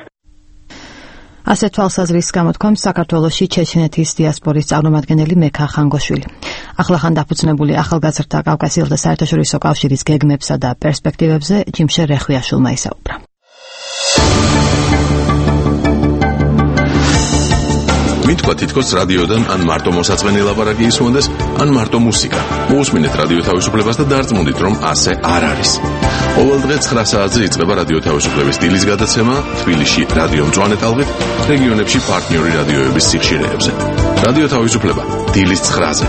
ასე თვალსაზრისს გამოთქვამს საქართველოში ჩეჩნეთის დიასპორის წარმომადგენელი მეკა ხანგოშვილი. ახლახან დაფუძნებული ახალგაზრდა კავკასიელთა საერთაშორისო კავშირის გეგმებსა და პერსპექტივებზე ჯიმშე რეხვიაშვილმა ისაუბრა. მითქვა თითქოს რადიოდან ან მარტო მოსაწყენი ლაპარაკი ისმონდეს, ან მარტო მუსიკა. მოусმინეთ რადიო თავისუფლებას და დარწმუნდით, რომ ასე არ არის. ყოველ დღე 9 საათზე იწყება რადიო თავისუფლების დილის გადაცემა თბილისში რადიო მწვანე ტალღით, რეგიონებში პარტნიორი რადიოების სიხშირეებზე. რადიო თავისუფლება დილის 9-ზე.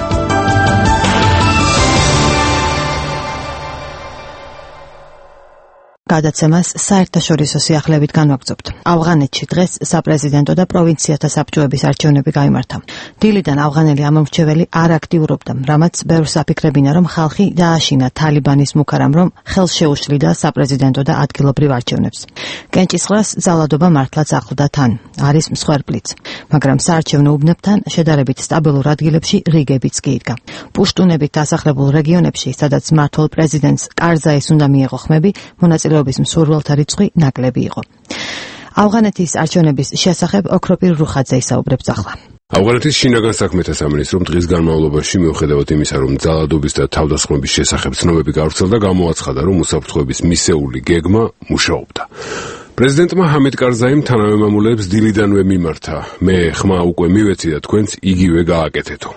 გადაცემას საერთაშორისო სიახლეებით განვაგრძობთ. ავღანეთში დღეს საპრეზიდენტო და პროვინციათა საბჭოების არჩევნები გაიმართა. დილიდან ავღანელი ამომრჩეველი არ აქტიურობდა, რამაც ბევრს აფიქრებინა, რომ ხალხი დააშინა თალიბანის მუქარამ, რომ ხელს შეუშლიდა საპრეზიდენტო და ადგილობრივ არჩევნებს. კენჭისყრას ძალადობა მართლაც ახლდა თან, არის მსხვერპლიც, მაგრამ საარჩევნო უბნებთან შედარებით სტაბილურ ადგილებში რიგებიც კი იდგა. პუშტუნებით დასახლებულ რეგიონებში, სადაც მმართველ პრეზიდენტს კარზაის უნდა მიეღო ხმები, მონაწილეობის მსურველთა რიცხვი ნაკლები იყო. ავღანეთის არჩევნების შესახებ ოქროპირ რუხაძე ისაუბრებს ახლა. ავღანეთის შინაგან საქმეთა სამინისტრომ დღის განმავლობაში მიუხედავად იმისა, რომ ძალადობის და თავდასხმების შესახებ ცნობები გავრცელდა, გამოაცხადა, რომ უსაფრთხოების მისეული გეგმა მუშაობდა. პრეზიდენტმა ჰამიდ კარზაიმ თანავე მამულეებს დილიდანვე მიმართა. მე ხმა უკვე მივეცი და თქვენც იგივე გააკეთეთო.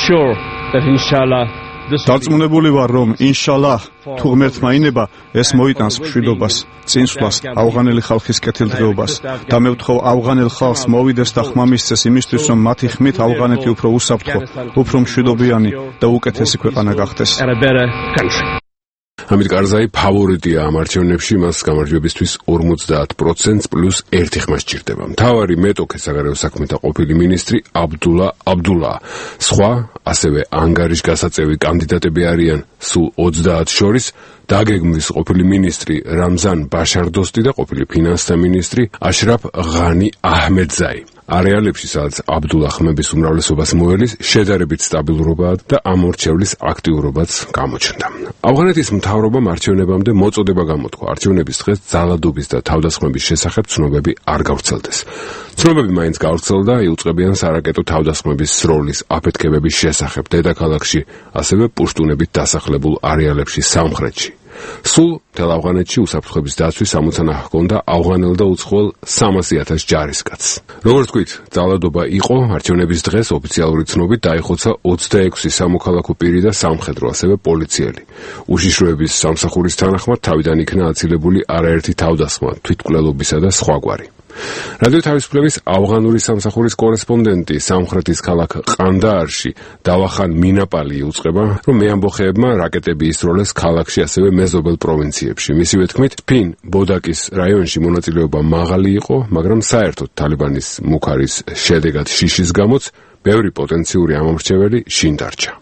დარწმუნებული ვარ, რომ ინშალაჰ თუ ღმერთმა ინება, ეს მოიტანს მშვიდობას, წინსვლას, ავღანელი ხალხის კეთილდღეობას და მე ვთხოვ ავღანელ ხალხს მოვიდეს და ხმა მისცეს იმისთვის, რომ მათი ხმით ავღანეთი უფრო უსაფრთხო, უფრო მშვიდობიანი და უკეთესი ქვეყანა გახდეს. ჰამიდ კარზაი ფავორიტია ამ არჩევნებში, მას გამარჯვებისთვის 50% პლუს 1 ხმა სჭირდება. მთავარი მეტოქე საგარეო საქმეთა ყოფილი მინისტრი აბდულა. სხვა, ასევე ანგარიშგასაწევი კანდიდატები არიან სულ 30 შორის, დაგეგმვის ყოფილი მინისტრი რამზან ბაშარდოსტი და ყოფილი ფინანსთა მინისტრი აშრაფ ღანი აჰმედზაი. არეალებში, სადაც აბდულა ხმების უმრავლესობას მოელის, შედარებით სტაბილურობაა და ამორჩევლის აქტიურობაც გამოჩნდა. ავღანეთის მთავრობამ არჩევნებამდე მოწოდება გამოთქვა. არჩევნების დღეს ძალადობის და თავდასხმების შესახებ ცნობები არ გავრცელდეს. ცნობები მაინც გავრცელდა იუწყებიან სარაკეტო თავდასხმების სროლის აფეთქებების შესახებ დედაქალაქში, ასევე პუშტუნებით დასახლებულ არეალებში სამხრეთში. სულ მთელ ავღანეთში უსაფრთხოების დაცვის ამოცანა ჰქონდა ავღანელ და უცხოელ 300,000 ჯარისკაცს. როგორც თქვით, ძალადობა იყო, არჩევნების დღეს ოფიციალური ცნობით დაიხოცა 26 სამოქალაქო პირი და სამხედრო, ასევე პოლიციელი. უშიშროების სამსახურის თანახმად თავიდან იქნა აცილებული არაერთი თავდასხმა, თვითმკვლელობისა და სხვაგვარი. რადიო თავისუფლების ავღანური სამსახურის კორესპონდენტი სამხრეთის ქალაქ ყანდაარში დავახან მინაპალი იუწყება, რომ მეამბოხეებმა რაკეტები ისროლეს ქალაქში, ასევე მეზობელ პროვინციებში. მისივე თქმით, ფინ ბოდაკის რაიონში მონაწილეობა მაღალი იყო, მაგრამ საერთოდ თალიბანის მუქარის შედეგად შიშის გამოც ბევრი პოტენციური ამომრჩეველი შინ დარჩა.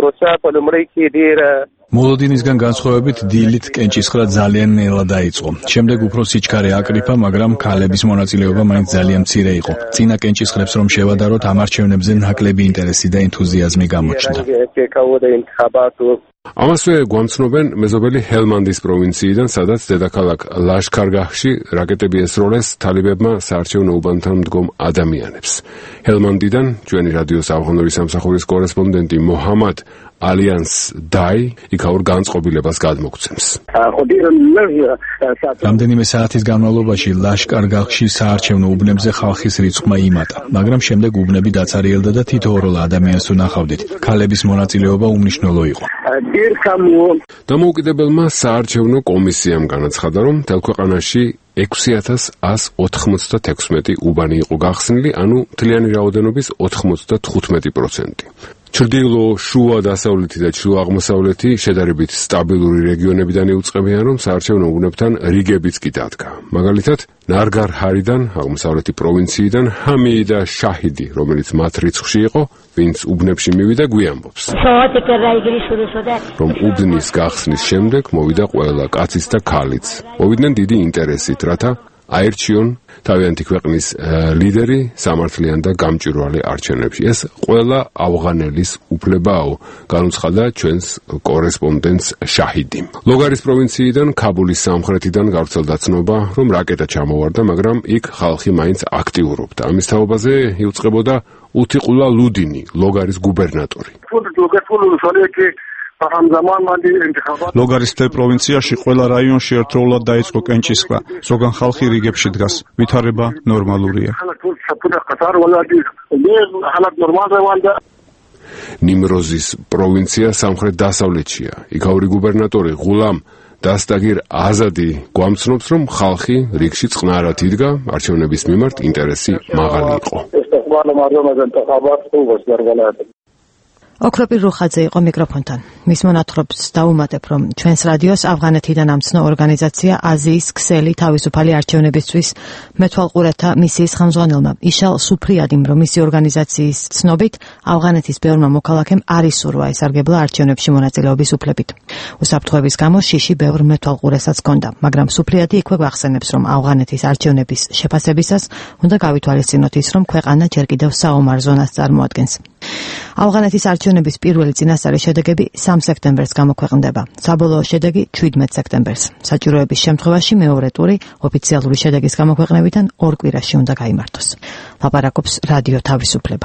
მოლოდინისგან განსხვავებით დილით კენჭისყრა ძალიან ნელა დაიწყო. შემდეგ უფრო სიჩქარე აკრიფა, მაგრამ ქალების მონაწილეობა მაინც ძალიან მცირე იყო. წინა კენჭისყრებს რომ შევადაროთ, ამ არჩევნებზე ნაკლები ინტერესი და ენთუზიაზმი გამოჩნდა. ამასვე გვამცნობენ მეზობელი ჰელმანდის პროვინციიდან, სადაც დედაქალაქ ლაშქარგაჰში რაკეტები ესროლეს თალიბებმა საარჩევნო უბანთან მდგომ ადამიანებს. ჰელმანდიდან ჩვენი რადიოს ავღანური სამსახურის კორესპონდენტი მოჰამად ალიანს დაი იქაურ განწყობილებას გადმოგცემს. რამდენიმე საათის განმავლობაში ლაშკარგაჰში საარჩევნო უბნებზე ხალხის რიცხვმა იმატა, მაგრამ შემდეგ უბნები დაცარიელდა და თითოეულ ადამიანს უნახავდით. ქალების მონაწილეობა უმნიშვნელო იყო. დამოუკიდებელმა საარჩევნო კომისიამ განაცხადა, რომ მთელ ქვეყანაში 6196 უბანი იყო გახსნილი, ანუ მთლიანი რაოდენობის 95%. ჩრდილო, შუა დასავლეთი და ჩრდილო აღმოსავლეთი შედარებით სტაბილური რეგიონებიდან იუწყებიან, რომ საარჩევნო უბნებთან რიგებიც კი დადგა. მაგალითად, ნარგარჰარიდან, აღმოსავლეთი პროვინციიდან ჰამიი და შაჰიდი, რომელიც მათ რიცხვში იყო, ვინც უბნებში მივიდა, გვიამბობს, რომ უბნის გახსნის შემდეგ მოვიდა ყველა კაციც და ქალიც. მოვიდნენ დიდი ინტერესით, რათა აერჩიონ თავიანთი ქვეყნის ლიდერი სამართლიან და გამჭვირვალე არჩევნებში. ეს ყველა ავღანელის უფლებაო, განუცხადა ჩვენს კორესპონდენტს შაჰიდიმ. ლოგარის პროვინციიდან, ქაბულის სამხრეთიდან გავრცელდა ცნობა, რომ რაკეტა ჩამოვარდა, მაგრამ იქ ხალხი მაინც აქტიურობდა. ამის თაობაზე იუწყებოდა უთიყულა ლუდინი, ლოგარის გუბერნატორი. ლოგარის მთელ პროვინციაში ყველა რაიონში ერთდროულად დაიწყო კენჭისყრა. ზოგან ხალხი რიგებში დგას. ვითარება ნორმალურია. ნიმროზის პროვინცია სამხრეთ-დასავლეთშია. იქაური გუბერნატორი ღულამ დასტაგირ აზადი გვამცნობს, რომ ხალხი რიგში წყნარად იდგა, არჩევნების მიმართ ინტერესი მაღალი იყო. ოქროპირ რუხაძე იყო მიკროფონთან. მის მონათხრობს დაუმატებ, რომ ჩვენს რადიოს ავღანეთიდან ამცნო ორგანიზაცია აზიის ქსელი თავისუფალი არჩევნებისთვის მეთვალყურეთა მისიის ხელმძღვანელმა იშალ სუფრიადიმ, რომ მისი ორგანიზაციის ცნობით ავღანეთის ბევრმა მოქალაქემ არ ისურვა ესარგებლა არჩევნებში მონაწილეობის უფლებით. უსაფრთხოების გამო შიში ბევრ მეთვალყურესაც ჰქონდა, მაგრამ სუფრიადი იქვე გვახსენებს, რომ ავღანეთის არჩევნების შეფასებისას უნდა გავითვალისწინოთ ის, რომ ქვეყანა ჯერ კიდევ საომარ ზონას წარმოადგენს. ავღანეთის არჩევნების პირველი წინასწარი შედეგები 3 სექტემბერს გამოქვეყნდება. საბოლოო შედეგი 17 სექტემბერს. საჭიროების შემთხვევაში მეორე ტური ოფიციალური შედეგის გამოქვეყნებიდან 2 კვირაში უნდა გაიმართოს. ლაპარაკობს რადიო თავისუფლება.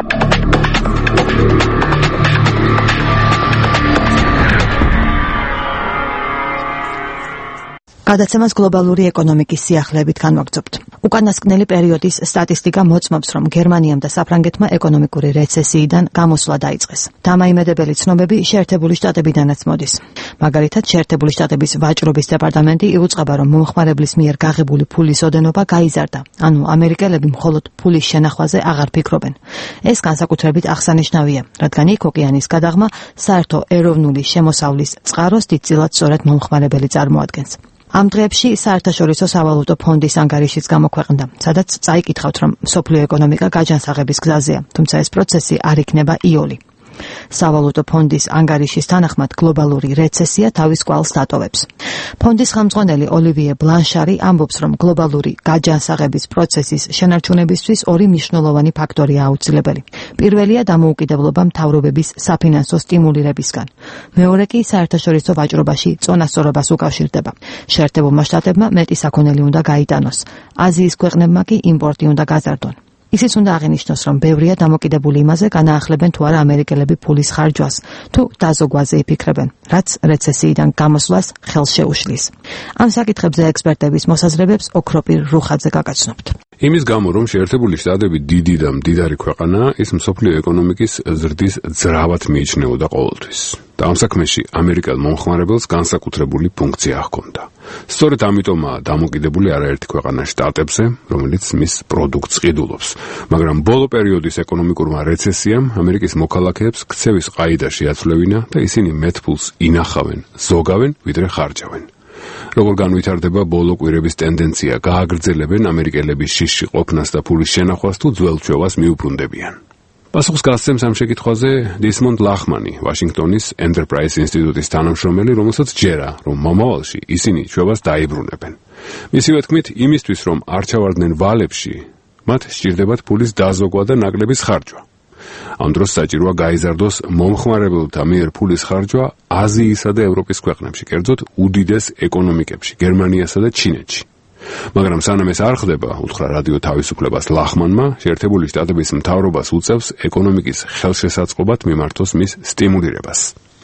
გადაცემას გლობალური ეკონომიკის სიახლეებით განვაგრძობთ. უკანასკნელი პერიოდის სტატისტიკა მოწმობს, რომ გერმანიამ და საფრანგეთმა ეკონომიკური რეცესიიდან გამოსვლა დაიწყეს. დამაიმედებელი ცნობები შეერთებული შტატებიდანაც მოდის. მაგალითად, შეერთებული შტატების ვაჭრობის დეპარტამენტი იუწყება, რომ მომხმარებლის მიერ გაღებული ფულის ოდენობა გაიზარდა. ანუ ამერიკელები მხოლოდ ფულის შენახვაზე აღარ ფიქრობენ. ეს განსაკუთრებით აღსანიშნავია, რადგან იქ ოკეანის გადაღმა საერთო ეროვნული შემოსავლის წყაროს დიდწილად სწორედ მომხმარებელი წარმოადგენს. ამ დღეებში საერთაშორისო სავალუტო ფონდის ანგარიშიც გამოქვეყნდა, სადაც წაიკითხავთ, რომ მსოფლიო ეკონომიკა გაჯანსაღების გზაზეა, თუმცა ეს პროცესი არ იქნება იოლი. სავალუტო ფონდის ანგარიშის თანახმად გლობალური რეცესია თავის კვალს დატოვებს. ფონდის ხელმძღვანელი ოლივიე ბლანშარი ამბობს, რომ გლობალური გაჯანსაღების პროცესის შენარჩუნებისთვის 2 მნიშვნელოვანი ფაქტორია აუცილებელი. პირველია დამოუკიდებლობა მთავრობების საფინანსო სტიმულირებისგან. მეორე კი საერთაშორისო ვაჭრობაში წონასწორობას უკავშირდება. შეერთებულმა შტატებმა მეტი საქონელი უნდა გაიტანოს. აზიის ქვეყნებმა კი იმპორტი უნდა გაზარდონ. ისიც უნდა აღინიშნოს, რომ ბევრია დამოკიდებული იმაზე, განაახლებენ თუ არა ამერიკელები ფულის ხარჯვას, თუ დაზოგვაზე იფიქრებენ, რაც რეცესიიდან გამოსვლას ხელს შეუშლის. ამ საკითხებზე ექსპერტების მოსაზრებებს ოქროპირ რუხაძე გაგაცნობთ. იმის გამო, რომ შეერთებული შტატები დიდი და მდიდარი ქვეყანაა, ის მსოფლიო ეკონომიკის ზრდის ძრავად მიიჩნეოდა ყოველთვის. და ამ საქმეში ამერიკელ მომხმარებელს განსაკუთრებული ფუნქცია ჰქონდა. სწორედ ამიტომაა დამოკიდებული არაერთი ქვეყანა შტატებზე, რომელიც მის პროდუქტს ყიდულობს. მაგრამ ბოლო პერიოდის ეკონომიკურმა რეცესიამ ამერიკის მოქალაქეებს ქცევის ყაიდა შეაცვლევინა და ისინი მეტ ფულს ინახავენ, ზოგავენ, ვიდრე ხარჯავენ. როგორ განვითარდება ბოლო კვირების ტენდენცია, გააგრძელებენ ამერიკელების შიში ყოფნას და ფულის შენახვას თუ ძველ ჩვევას მიუბრუნდებიან. პასუხს გასცემს ამ შეკითხვაზე დისმონდ ლახმანი, ვაშინგტონის Enterprise ინსტიტუტის თანამშრომელი, რომელსაც ჯერა, რომ მომავალში ისინი ჩვევას დაიბრუნებენ. მისივე თქმით, იმისთვის, რომ არ ჩავარდნენ ვალებში, მათ სჭირდებათ ფულის დაზოგვა და ნაკლების ხარჯვა. ამ დროს საჭიროა გაიზარდოს მომხმარებელთა მიერ ფულის ხარჯვა აზიისა და ევროპის ქვეყნებში, კერძოდ უდიდეს ეკონომიკებში, გერმანიასა და ჩინეთში. მაგრამ სანამ ეს არ ხდება, უთხრა რადიო თავისუფლებას ლახმანმა, შეერთებული შტატების მთავრობას უწევს ეკონომიკის ხელშესაწყობად მიმართოს მის სტიმულირებას.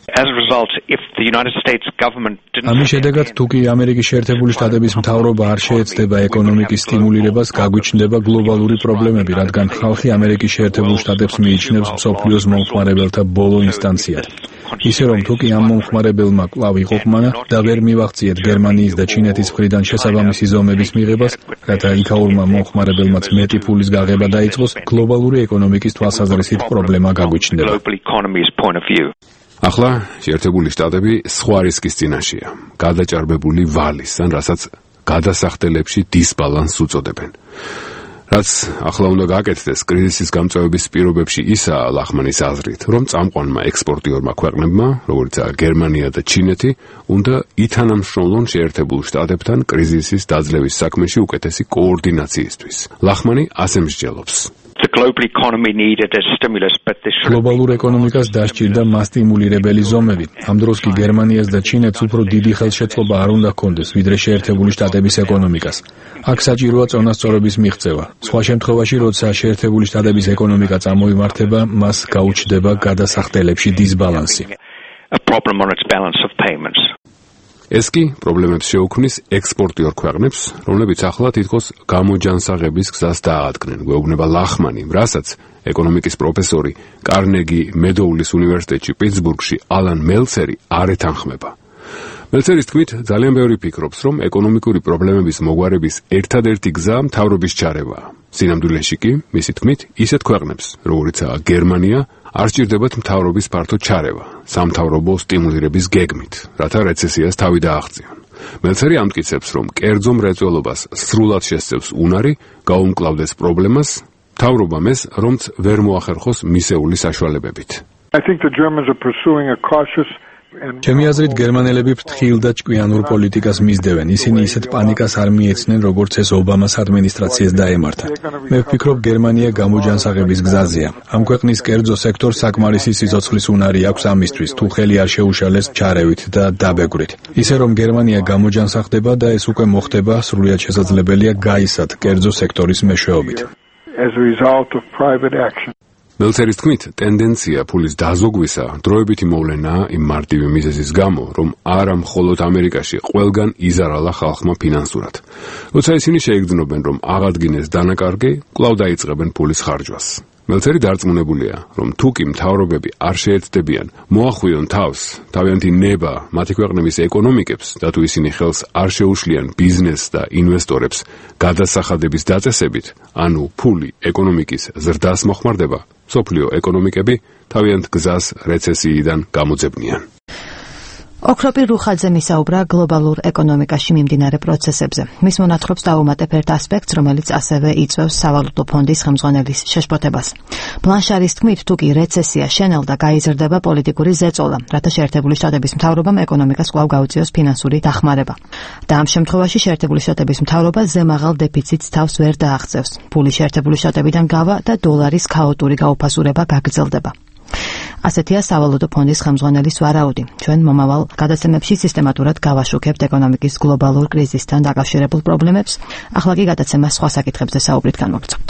ამის შედეგად, თუ კი ამერიკის შეერთებული შტატების მთავრობა არ შეეცდება ეკონომიკის სტიმულირებას, გაგვიჩნდება გლობალური პრობლემები, რადგან ხალხი ამერიკის შეერთებულ შტატებს მიიჩნევს მსოფლიოს მომხმარებელთა ბოლო ინსტანციად. ისე რომ თუ კი ამ მომხმარებელმა კვლავ იყოფმანა და ვერ მივახციეთ გერმანიის და ჩინეთის მხრიდან შესაბამისი ზომების მიღებას, რათა იქაურმა მომხმარებელმაც მეტი ფულის გაღება დაიწყოს, გლობალური ეკონომიკის თვალსაზრისით პრობლემა გაგვიჩნდება. ახლა შეერთებული შტატები სხვა რისკის წინაშეა, გადაჭარბებული ვალის, ან რასაც გადასახდელებში დისბალანსს უწოდებენ. რაც ახლა უნდა გაკეთდეს კრიზისის გამწვევების პირობებში ისაა ლახმანის აზრით, რომ წამყვანმა ექსპორტიორმა ქვეყნებმა, როგორიცაა გერმანია და ჩინეთი, უნდა ითანამშრომლონ შეერთებულ შტატებთან კრიზისის დაძლევის საქმეში უკეთესი კოორდინაციისთვის. ლახმანი ასე მსჯელობს. გლობალურ ეკონომიკას დასჭირდა მასტიმულირებელი ზომები. ამ დროს კი გერმანიას და ჩინეთს უფრო დიდი ხელშეწყობა არ უნდა ჰქონდეს, ვიდრე შეერთებული შტატების ეკონომიკას. აქ საჭიროა წონასწორობის მიღწევა. სხვა შემთხვევაში, როცა შეერთებული შტატების ეკონომიკა წამოიმართება, მას გაუჩნდება გადასახდელებში დისბალანსი. ეს კი პრობლემებს შეუქმნის ექსპორტიორ ქვეყნებს, რომლებიც ახლა თითქოს გამოჯანსაღების გზას დაადგნენ, გვეუბნება ლახმანი, რასაც ეკონომიკის პროფესორი კარნეგი მედოულის უნივერსიტეტში პიტსბურგში ალან მელცერი არ ეთანხმება. მელცერის თქმით, ძალიან ბევრი ფიქრობს, რომ ეკონომიკური პრობლემების მოგვარების ერთადერთი გზა მთავრობის ჩარევაა. სინამდვილეში კი, მისი თქმით, ისეთ ქვეყნებს, როგორიცაა გერმანია, არ სჭირდებათ მთავრობის ფართო ჩარევა, სამთავრობო სტიმულირების გეგმით, რათა რეცესიას თავი დააღწიონ. მელცერი ამტკიცებს, რომ კერძო მრეწველობას სრულად შესწევს უნარი, გაუმკლავდეს პრობლემას, მთავრობამ ეს რომც ვერ მოახერხოს მისეული საშუალებებით. I think the Germans are pursuing a cautious ჩემი აზრით გერმანელები ფრთხილ და ჭკვიანურ პოლიტიკას მისდევენ. ისინი ისეთ პანიკას არ მიეცნენ, როგორც ეს ობამას ადმინისტრაციას დაემართა. მე ვფიქრობ, გერმანია გამოჯანსაღების გზაზეა. ამ ქვეყნის კერძო სექტორს საკმარისი სიცოცხლის უნარი აქვს ამისთვის, თუ ხელი არ შეუშალეს ჩარევით და დაბეგვრით. ისე რომ გერმანია გამოჯანსაღდება და ეს უკვე მოხდება, სრულიად შესაძლებელია გაისად კერძო სექტორის მეშვეობით. As a result of private action. მელცერის თქმით, ტენდენცია ფულის დაზოგვისა დროებითი მოვლენაა იმ მარტივი მიზეზის გამო, რომ არა მხოლოდ ამერიკაში ყველგან იზარალა ხალხმა ფინანსურად. როცა ისინი შეიგრძნობენ, რომ აღადგინეს დანაკარგი, კვლავ დაიწყებენ ფულის ხარჯვას. მელცერი დარწმუნებულია, რომ თუ კი მთავრობები არ შეერთდებიან, მოახვიონ თავს, თავიანთი ნება მათი ქვეყნების ეკონომიკებს და თუ ისინი ხელს არ შეუშლიან ბიზნესს და ინვესტორებს გადასახადების დაწესებით, ანუ ფული ეკონომიკის ზრდას მოხმარდება, სოფლიო ეკონომიკები თავიანთ გზას რეცესიიდან გამოძებნიან. ოქროპირ რუხაძე მისაუბრა გლობალურ ეკონომიკაში მიმდინარე პროცესებზე. მის მონათხრობს დაუმატებ ერთ ასპექტს, რომელიც ასევე იწვევს სავალუტო ფონდის ხელმძღვანელის შეშფოთებას. ბლანშარის თქმით, თუ კი რეცესია შენელდა, გაიზრდება პოლიტიკური ზეწოლა, რათა შეერთებული შტატების მთავრობამ ეკონომიკას კვლავ გაუწიოს ფინანსური დახმარება. და ამ შემთხვევაში შეერთებული შტატების მთავრობა ზემაღალ დეფიციტს თავს ვერ დააღწევს. ფული შეერთებული შტატებიდან გავა და დოლარის ქაოტური გაუფასურება გაგრძელდება. ასეთია სავალუტო ფონდის ხელმძღვანელის ვარაუდი. ჩვენ მომავალ გადაცემებში სისტემატურად გავაშუქებთ ეკონომიკის გლობალურ კრიზისთან დაკავშირებულ პრობლემებს. ახლა კი გადაცემა სხვა საკითხებზე საუბრით განვაგრძობთ.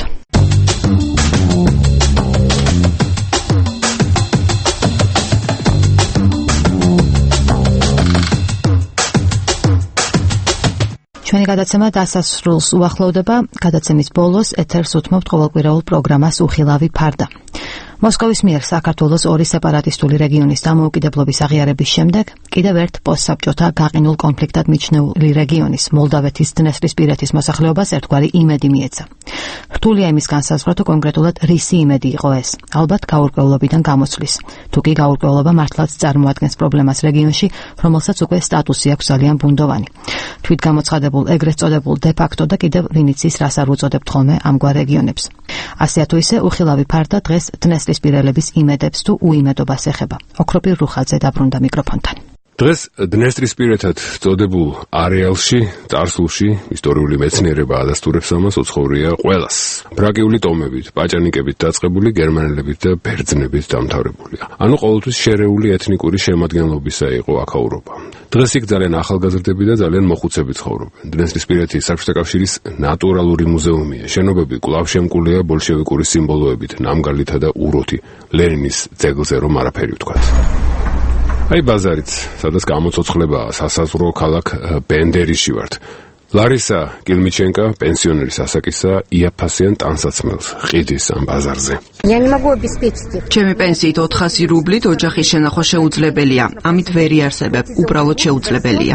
ჩვენი გადაცემა დასასრულს უახლოვდება. გადაცემის ბოლოს ეთერს უთმობთ ყოველკვირეულ პროგრამას უხილავი ფარდა. მოსკოვის მიერ საქართველოს ორი სეპარატისტული რეგიონის დამოუკიდებლობის აღიარების შემდეგ კიდევ ერთ პოსტსაბჭოთა გაყინულ კონფლიქტად მიჩნეული რეგიონის მოლდავეთის დნესტრისპირეთის მოსახლეობას ერთგვარი იმედი მიეცა. რთულია იმის განსაზღვრა, თუ კონკრეტულად რისი იმედი იყო ეს. ალბათ გაურკვევლობიდან გამოსვლის. თუ კი გაურკვევლობა მართლაც წარმოადგენს პრობლემას რეგიონში, რომელსაც უკვე სტატუსი აქვს ძალიან ბუნდოვანი. თვითგამოცხადებულ ეგრეთ წოდებულ დე-ფაქტო და კიდევ ვინც ის რას არ უწოდებთ ხოლმე ამგვარ რეგიონებს. ასე თუ ისე უხილავი ფარდა დღეს დნესტრისპირელების იმედებს თუ უიმედობას ეხება. ოქროპირ რუხაძე დაბრუნდა მიკროფონთან. დღეს დნესტრისპირეთად წოდებულ არეალში, წარსულში ისტორიული მეცნიერება ადასტურებს ამას უცხოვრია ყველას. ბრაკიული ტომებით, პაჭანიკებით დაწყებული გერმანელებით და ბერძნებით დამთავრებულია. ანუ ყოველთვის შერეული ეთნიკური შემადგენლობისა იყო აქაურობა. დღეს იქ ძალიან ახალგაზრდები და ძალიან მოხუცები ცხოვრობენ. დნესტრისპირეთის საბჭოთა კავშირის ნატურალური მუზეუმია. შენობები კვლავ შემკულია ბოლშევიკური სიმბოლოებით, ნამგალითა და უროთი, ლენინის ძეგლზე რომ არაფერი ვთქვათ. აი ბაზარიც, სადაც გამოცოცხლებაა სასაზღვრო ქალაქ ბენდერიში ვართ. ლარისა კილმიჩენკა პენსიონერის ასაკისა იაფასიან ტანსაცმელს ყიდის ამ ბაზარზე. ჩემი პენსიით 400 რუბლით ოჯახის შენახვა შეუძლებელია. ამით ვერ იარსებებ, უბრალოდ შეუძლებელია.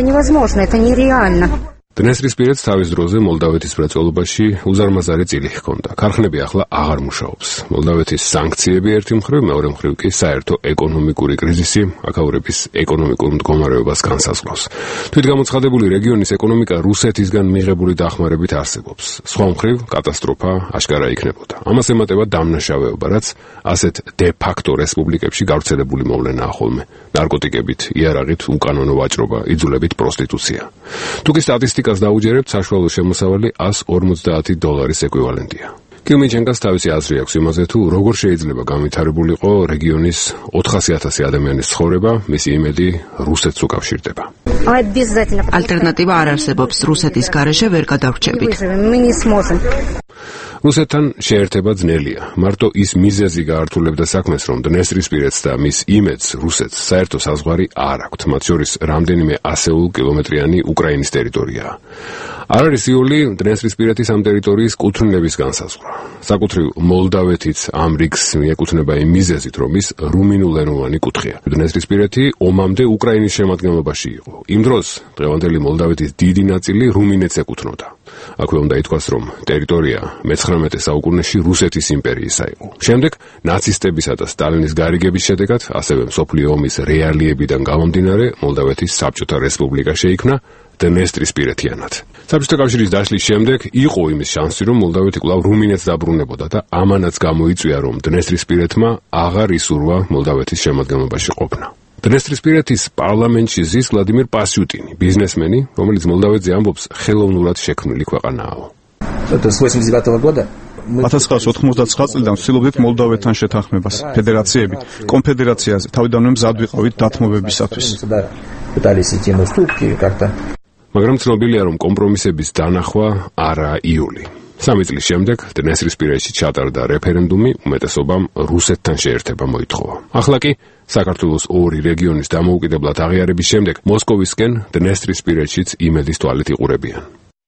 დნესტრისპირეთს თავის დროზე მოლდავეთის მრეწველობაში უზარმაზარი წილი ჰქონდა. ქარხნები ახლა აღარ მუშაობს. მოლდავეთის სანქციები ერთი მხრივ, მეორე მხრივ კი საერთო ეკონომიკური კრიზისი აქაურების ეკონომიკურ მდგომარეობას განსაზღვრავს. თვითგამოცხადებული რეგიონის ეკონომიკა რუსეთისგან მიღებული დახმარებით არსებობს. სხვა მხრივ კატასტროფა აშკარა იქნებოდა. ამას ემატება დამნაშავეობა, რაც ასეთ დე-ფაქტო რესპუბლიკებში გავრცელებული მოვლენაა ხოლმე. ნარკოტიკებით, იარაღით, უკანონო ვაჭრობა, იძულებით პროსტიტუცია. თუკი სტატისტიკას დაუჯერებთ, საშუალო შემოსავალი $150 ეკვივალენტია. კილმიჩენკას თავისი აზრი აქვს იმაზე, თუ როგორ შეიძლება განვითარებულიყო რეგიონის 400,000 ადამიანის ცხოვრება, მისი იმედი რუსეთს უკავშირდება. ალტერნატივა არ არსებობს, რუსეთის გარეშე ვერ გადავრჩებით. რუსეთთან შეერთება ძნელია. მარტო ის მიზეზი გაართულებდა საქმეს, რომ დნესტრისპირეთს და მის იმედს რუსეთს საერთო საზღვარი არ აქვთ, მათ შორის რამდენიმე ასეულ კილომეტრიანი უკრაინის ტერიტორიაა. არ არის იული დნესტრისპირეთის ამ ტერიტორიის კუთვნილების განსაზღვრა. საკუთრივ მოლდავეთიც ამ რიგს მიეკუთვნება იმ მიზეზით, რომ ის რუმინულენოვანი კუთხეა. დნესტრისპირეთი ომამდე უკრაინის შემადგენლობაში იყო. იმ დროს დღევანდელი მოლდავეთის დიდი ნაწილი რუმინეთს ეკუთვნოდა. აქვე უნდა ითქვას, რომ ტერიტორია მე-19 საუკუნეში რუსეთის იმპერიისა იყო. შემდეგ ნაცისტებისა და სტალინის გარიგების შედეგად, ასევე მსოფლიო ომის რეალიებიდან გამომდინარე, მოლდავეთის საბჭოთა რესპუბლიკა შეიქმნა დნესტრისპირეთიანად. საბჭოთა კავშირის დაშლის შემდეგ იყო იმის შანსი, რომ მოლდავეთი კვლავ რუმინეთს დაბრუნებოდა და ამანაც გამოიწვია, რომ დნესტრისპირეთმა აღარ ისურვა მოლდავეთის შემადგენლობაში ყოფნა. დნესტრისპირეთის პარლამენტში ზის ვლადიმირ პასიუტინი, ბიზნესმენი, რომელიც მოლდავეთზე ამბობს, ხელოვნურად შექმნილი ქვეყანაა. 1989 წლიდან ვცდილობდით მოლდავეთთან შეთანხმებას, ფედერაციებით, კონფედერაციაზე, თავიდანვე მზად ვიყავით დათმობებისათვის. მაგრამ ცნობილია, რომ კომპრომისების დანახვა არაა იული. 3 წლის შემდეგ დნესტრისპირეთში ჩატარდა რეფერენდუმი, უმეტესობამ რუსეთთან შეერთება მოითხოვა. ახლა კი საქართველოს ორი რეგიონის დამოუკიდებლად აღიარების შემდეგ მოსკოვისკენ დნესტრისპირეთშიც იმედის თვალით იყურებიან.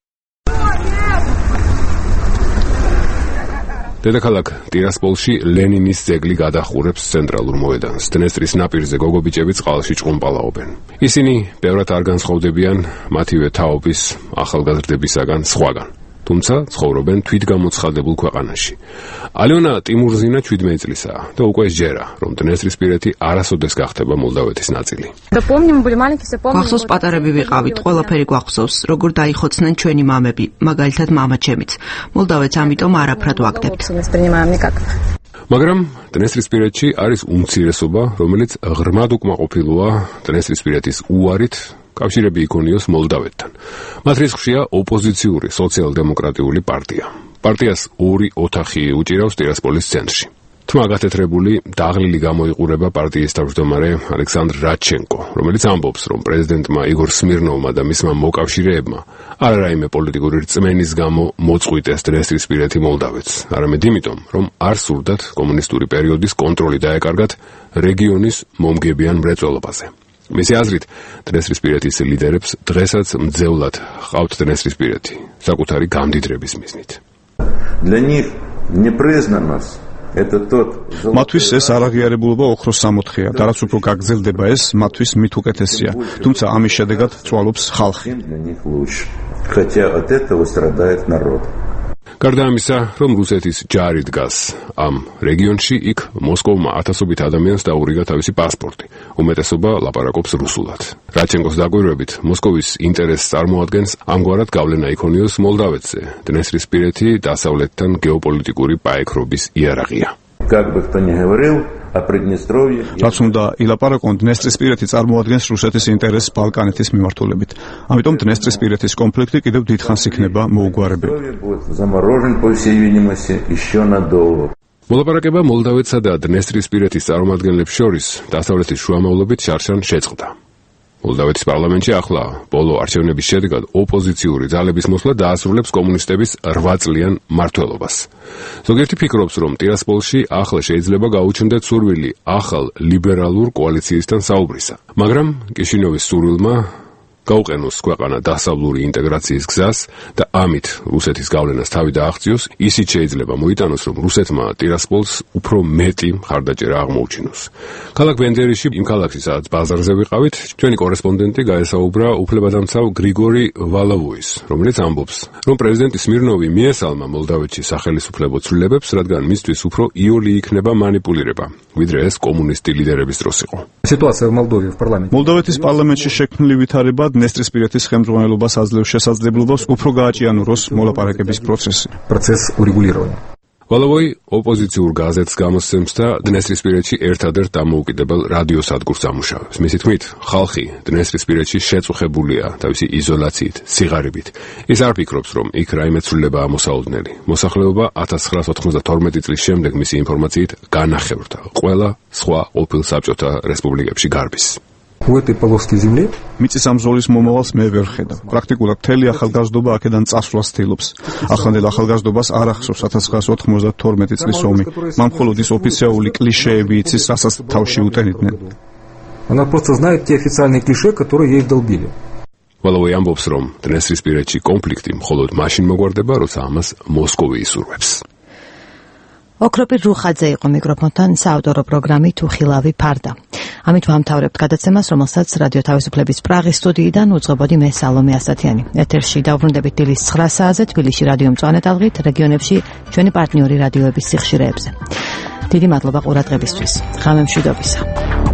დედაქალაქ ტირასპოლში ლენინის ძეგლი გადახურებს ცენტრალურ მოედანს. დნესტრის ნაპირზე გოგობიჭები წყალში ჭყონპალაობენ. ისინი ბევრად არ განსხვავდებიან მათივე თაობის ახალგაზრდებისაგან სხვაგან. თუმცა ცხოვრობენ თვითგამოცხადებულ ქვეყანაში. ალიონა ტიმურზინა 17 წლისაა და უკვე სჯერა, რომ დნესტრისპირეთი არასოდეს გახდება მოლდავეთის ნაწილი. გვახსოვს, პატარები ვიყავით, ყველაფერი გვახსოვს, როგორ დაიხოცნენ ჩვენი მამები, მაგალითად მამაჩემიც. მოლდავეთს ამიტომ არაფრად ვაგდებთ. მაგრამ დნესტრისპირეთში არის უმცირესობა, რომელიც ღრმად უკმაყოფილოა დნესტრისპირეთის უარით კავშირები იქონიოს მოლდავეთთან. მათ რისხშია ოპოზიციური სოციალ-დემოკრატიული პარტია. პარტიას 2 ოთახი უჭირავს ტირასპოლის ცენტრში. თმა გათეთრებული დაღლილი გამოიყურება პარტიის თავმჯდომარე ალექსანდრ რაჩენკო, რომელიც ამბობს, რომ პრეზიდენტმა იგორ სმირნოვმა და მისმა მოკავშირეებმა არ რაიმე პოლიტიკური რწმენის გამო მოწყვიტეს დნესტრისპირეთი მოლდავეთს, არამედ იმიტომ, რომ არ სურდათ კომუნისტური პერიოდის კონტროლი დაეკარგათ რეგიონის მომგებიან მრეწველობაზე. მისი აზრით, დნესტრისპირეთის ლიდერებს დღესაც მძევლად ჰყავთ დნესტრისპირეთი, საკუთარი გამდიდრების მიზნით. მათთვის ეს არაღიარებულობა ოქროს სამოთხეა და რაც უფრო გაგრძელდება ეს, მათთვის მით უკეთესია, თუმცა ამის შედეგად წვალობს ხალხი. გარდა ამისა, რომ რუსეთის ჯარი დგას ამ რეგიონში, იქ მოსკოვმა ათასობით ადამიანს დაურიგა თავისი პასპორტი. უმეტესობა ლაპარაკობს რუსულად. რაჩენკოს დაკვირვებით, მოსკოვის ინტერესს წარმოადგენს ამგვარად გავლენა იქონიოს მოლდავეთზე. დნესტრისპირეთი დასავლეთთან გეოპოლიტიკური პაექრობის იარაღია. რაც უნდა ილაპარაკონ, დნესტრისპირეთი წარმოადგენს რუსეთის ინტერესს ბალკანეთის მიმართულებით. ამიტომ დნესტრისპირეთის კონფლიქტი კიდევ დიდხანს იქნება მოუგვარებელი. მოლაპარაკება მოლდავეთსა და დნესტრისპირეთის წარმომადგენლებს შორის დასავლეთის შუამავლობით შარშან შეწყდა. მოლდავეთის პარლამენტში ახლა ბოლო არჩევნების შედეგად ოპოზიციური ძალების მოსვლა დაასრულებს კომუნისტების 8 წლიან მმართველობას. ზოგიერთი ფიქრობს, რომ ტირასპოლში ახლა შეიძლება გაუჩნდეთ სურვილი ახალ ლიბერალურ კოალიციისთან საუბრისა. მაგრამ კიშინოვის სურვილმა გაუყენოს ქვეყანა დასავლური ინტეგრაციის გზას და ამით რუსეთის გავლენას თავი დააღწიოს, ისიც შეიძლება მოიტანოს, რომ რუსეთმა ტირასპოლს უფრო მეტი მხარდაჭერა აღმოუჩინოს. ქალაქ ბენდერიში, იმ ქალაქში, სადაც ბაზარზე ვიყავით, ჩვენი კორესპონდენტი გაესაუბრა უფლებადამცავ გრიგორი ვალავოის, რომელიც ამბობს, რომ პრეზიდენტი სმირნოვი მიესალმა მოლდავეთში სახელისუფლებო ცვლილებებს, რადგან მისთვის უფრო იოლი იქნება манипуლირება, ვიდრე ეს კომუნისტი ლიდერების დროს იყო. მოლდავეთის პარლამენტში შექმნილი ვითარება დნესტრისპირეთის ხელმძღვანელობას აძლევს შესაძლებლობას უფრო გააჭიანუროს მოლაპარაკების პროცესი. ვალავოი ოპოზიციურ გაზეთს გამოსცემს და დნესტრისპირეთში ერთადერთ დამოუკიდებელ რადიოსადგურს ამუშავებს. მისი თქმით, ხალხი დნესტრისპირეთში შეწუხებულია თავისი იზოლაციით, სიღარიბით. ის არ ფიქრობს, რომ იქ რაიმე ცვლილებაა მოსაოდნელი. მოსახლეობა 1992 წლის შემდეგ მისი ინფორმაციით განახევრდა ყველა სხვა ყოფილ საბჭოთა რესპუბლიკებში გარბის. У этой полоски земли მიწის ამზოლის მომავალს მე ვერ ხედავ. პრაქტიკულად მთელი ახალგაზრდობა აქედან წასვლას ცდილობს. ახლანდელ ახალგაზრდობას არ ახსოვს 1992 წლის ომი. მან მხოლოდ ის ოფიციალური კლიშეები იცის, რასაც თავში უტენიდნენ. Она просто знает те официальные клише, которые ей вдолбили. ვალავე ამბობს, რომ დნესტრისპირეთში კონფლიქტი მხოლოდ მაშინ მოგვარდება, როცა ამას მოსკოვი ისურვებს. ოქროპირ რუხაძე იყო მიკროფონთან საავტორო პროგრამით უხილავი ფარდა. ამით ვამთავრებთ გადაცემას, რომელსაც რადიო თავისუფლების პრაღის სტუდიიდან უძღვებოდი მე სალომე ასათიანი. ეთერში დავბრუნდებით დილის 9 საათზე თბილისში რადიო მწვანე ტალღით, რეგიონებში ჩვენი პარტნიორი რადიოების სიხშირეებზე. დიდი მადლობა ყურადღებისთვის. ღამე მშვიდობისა.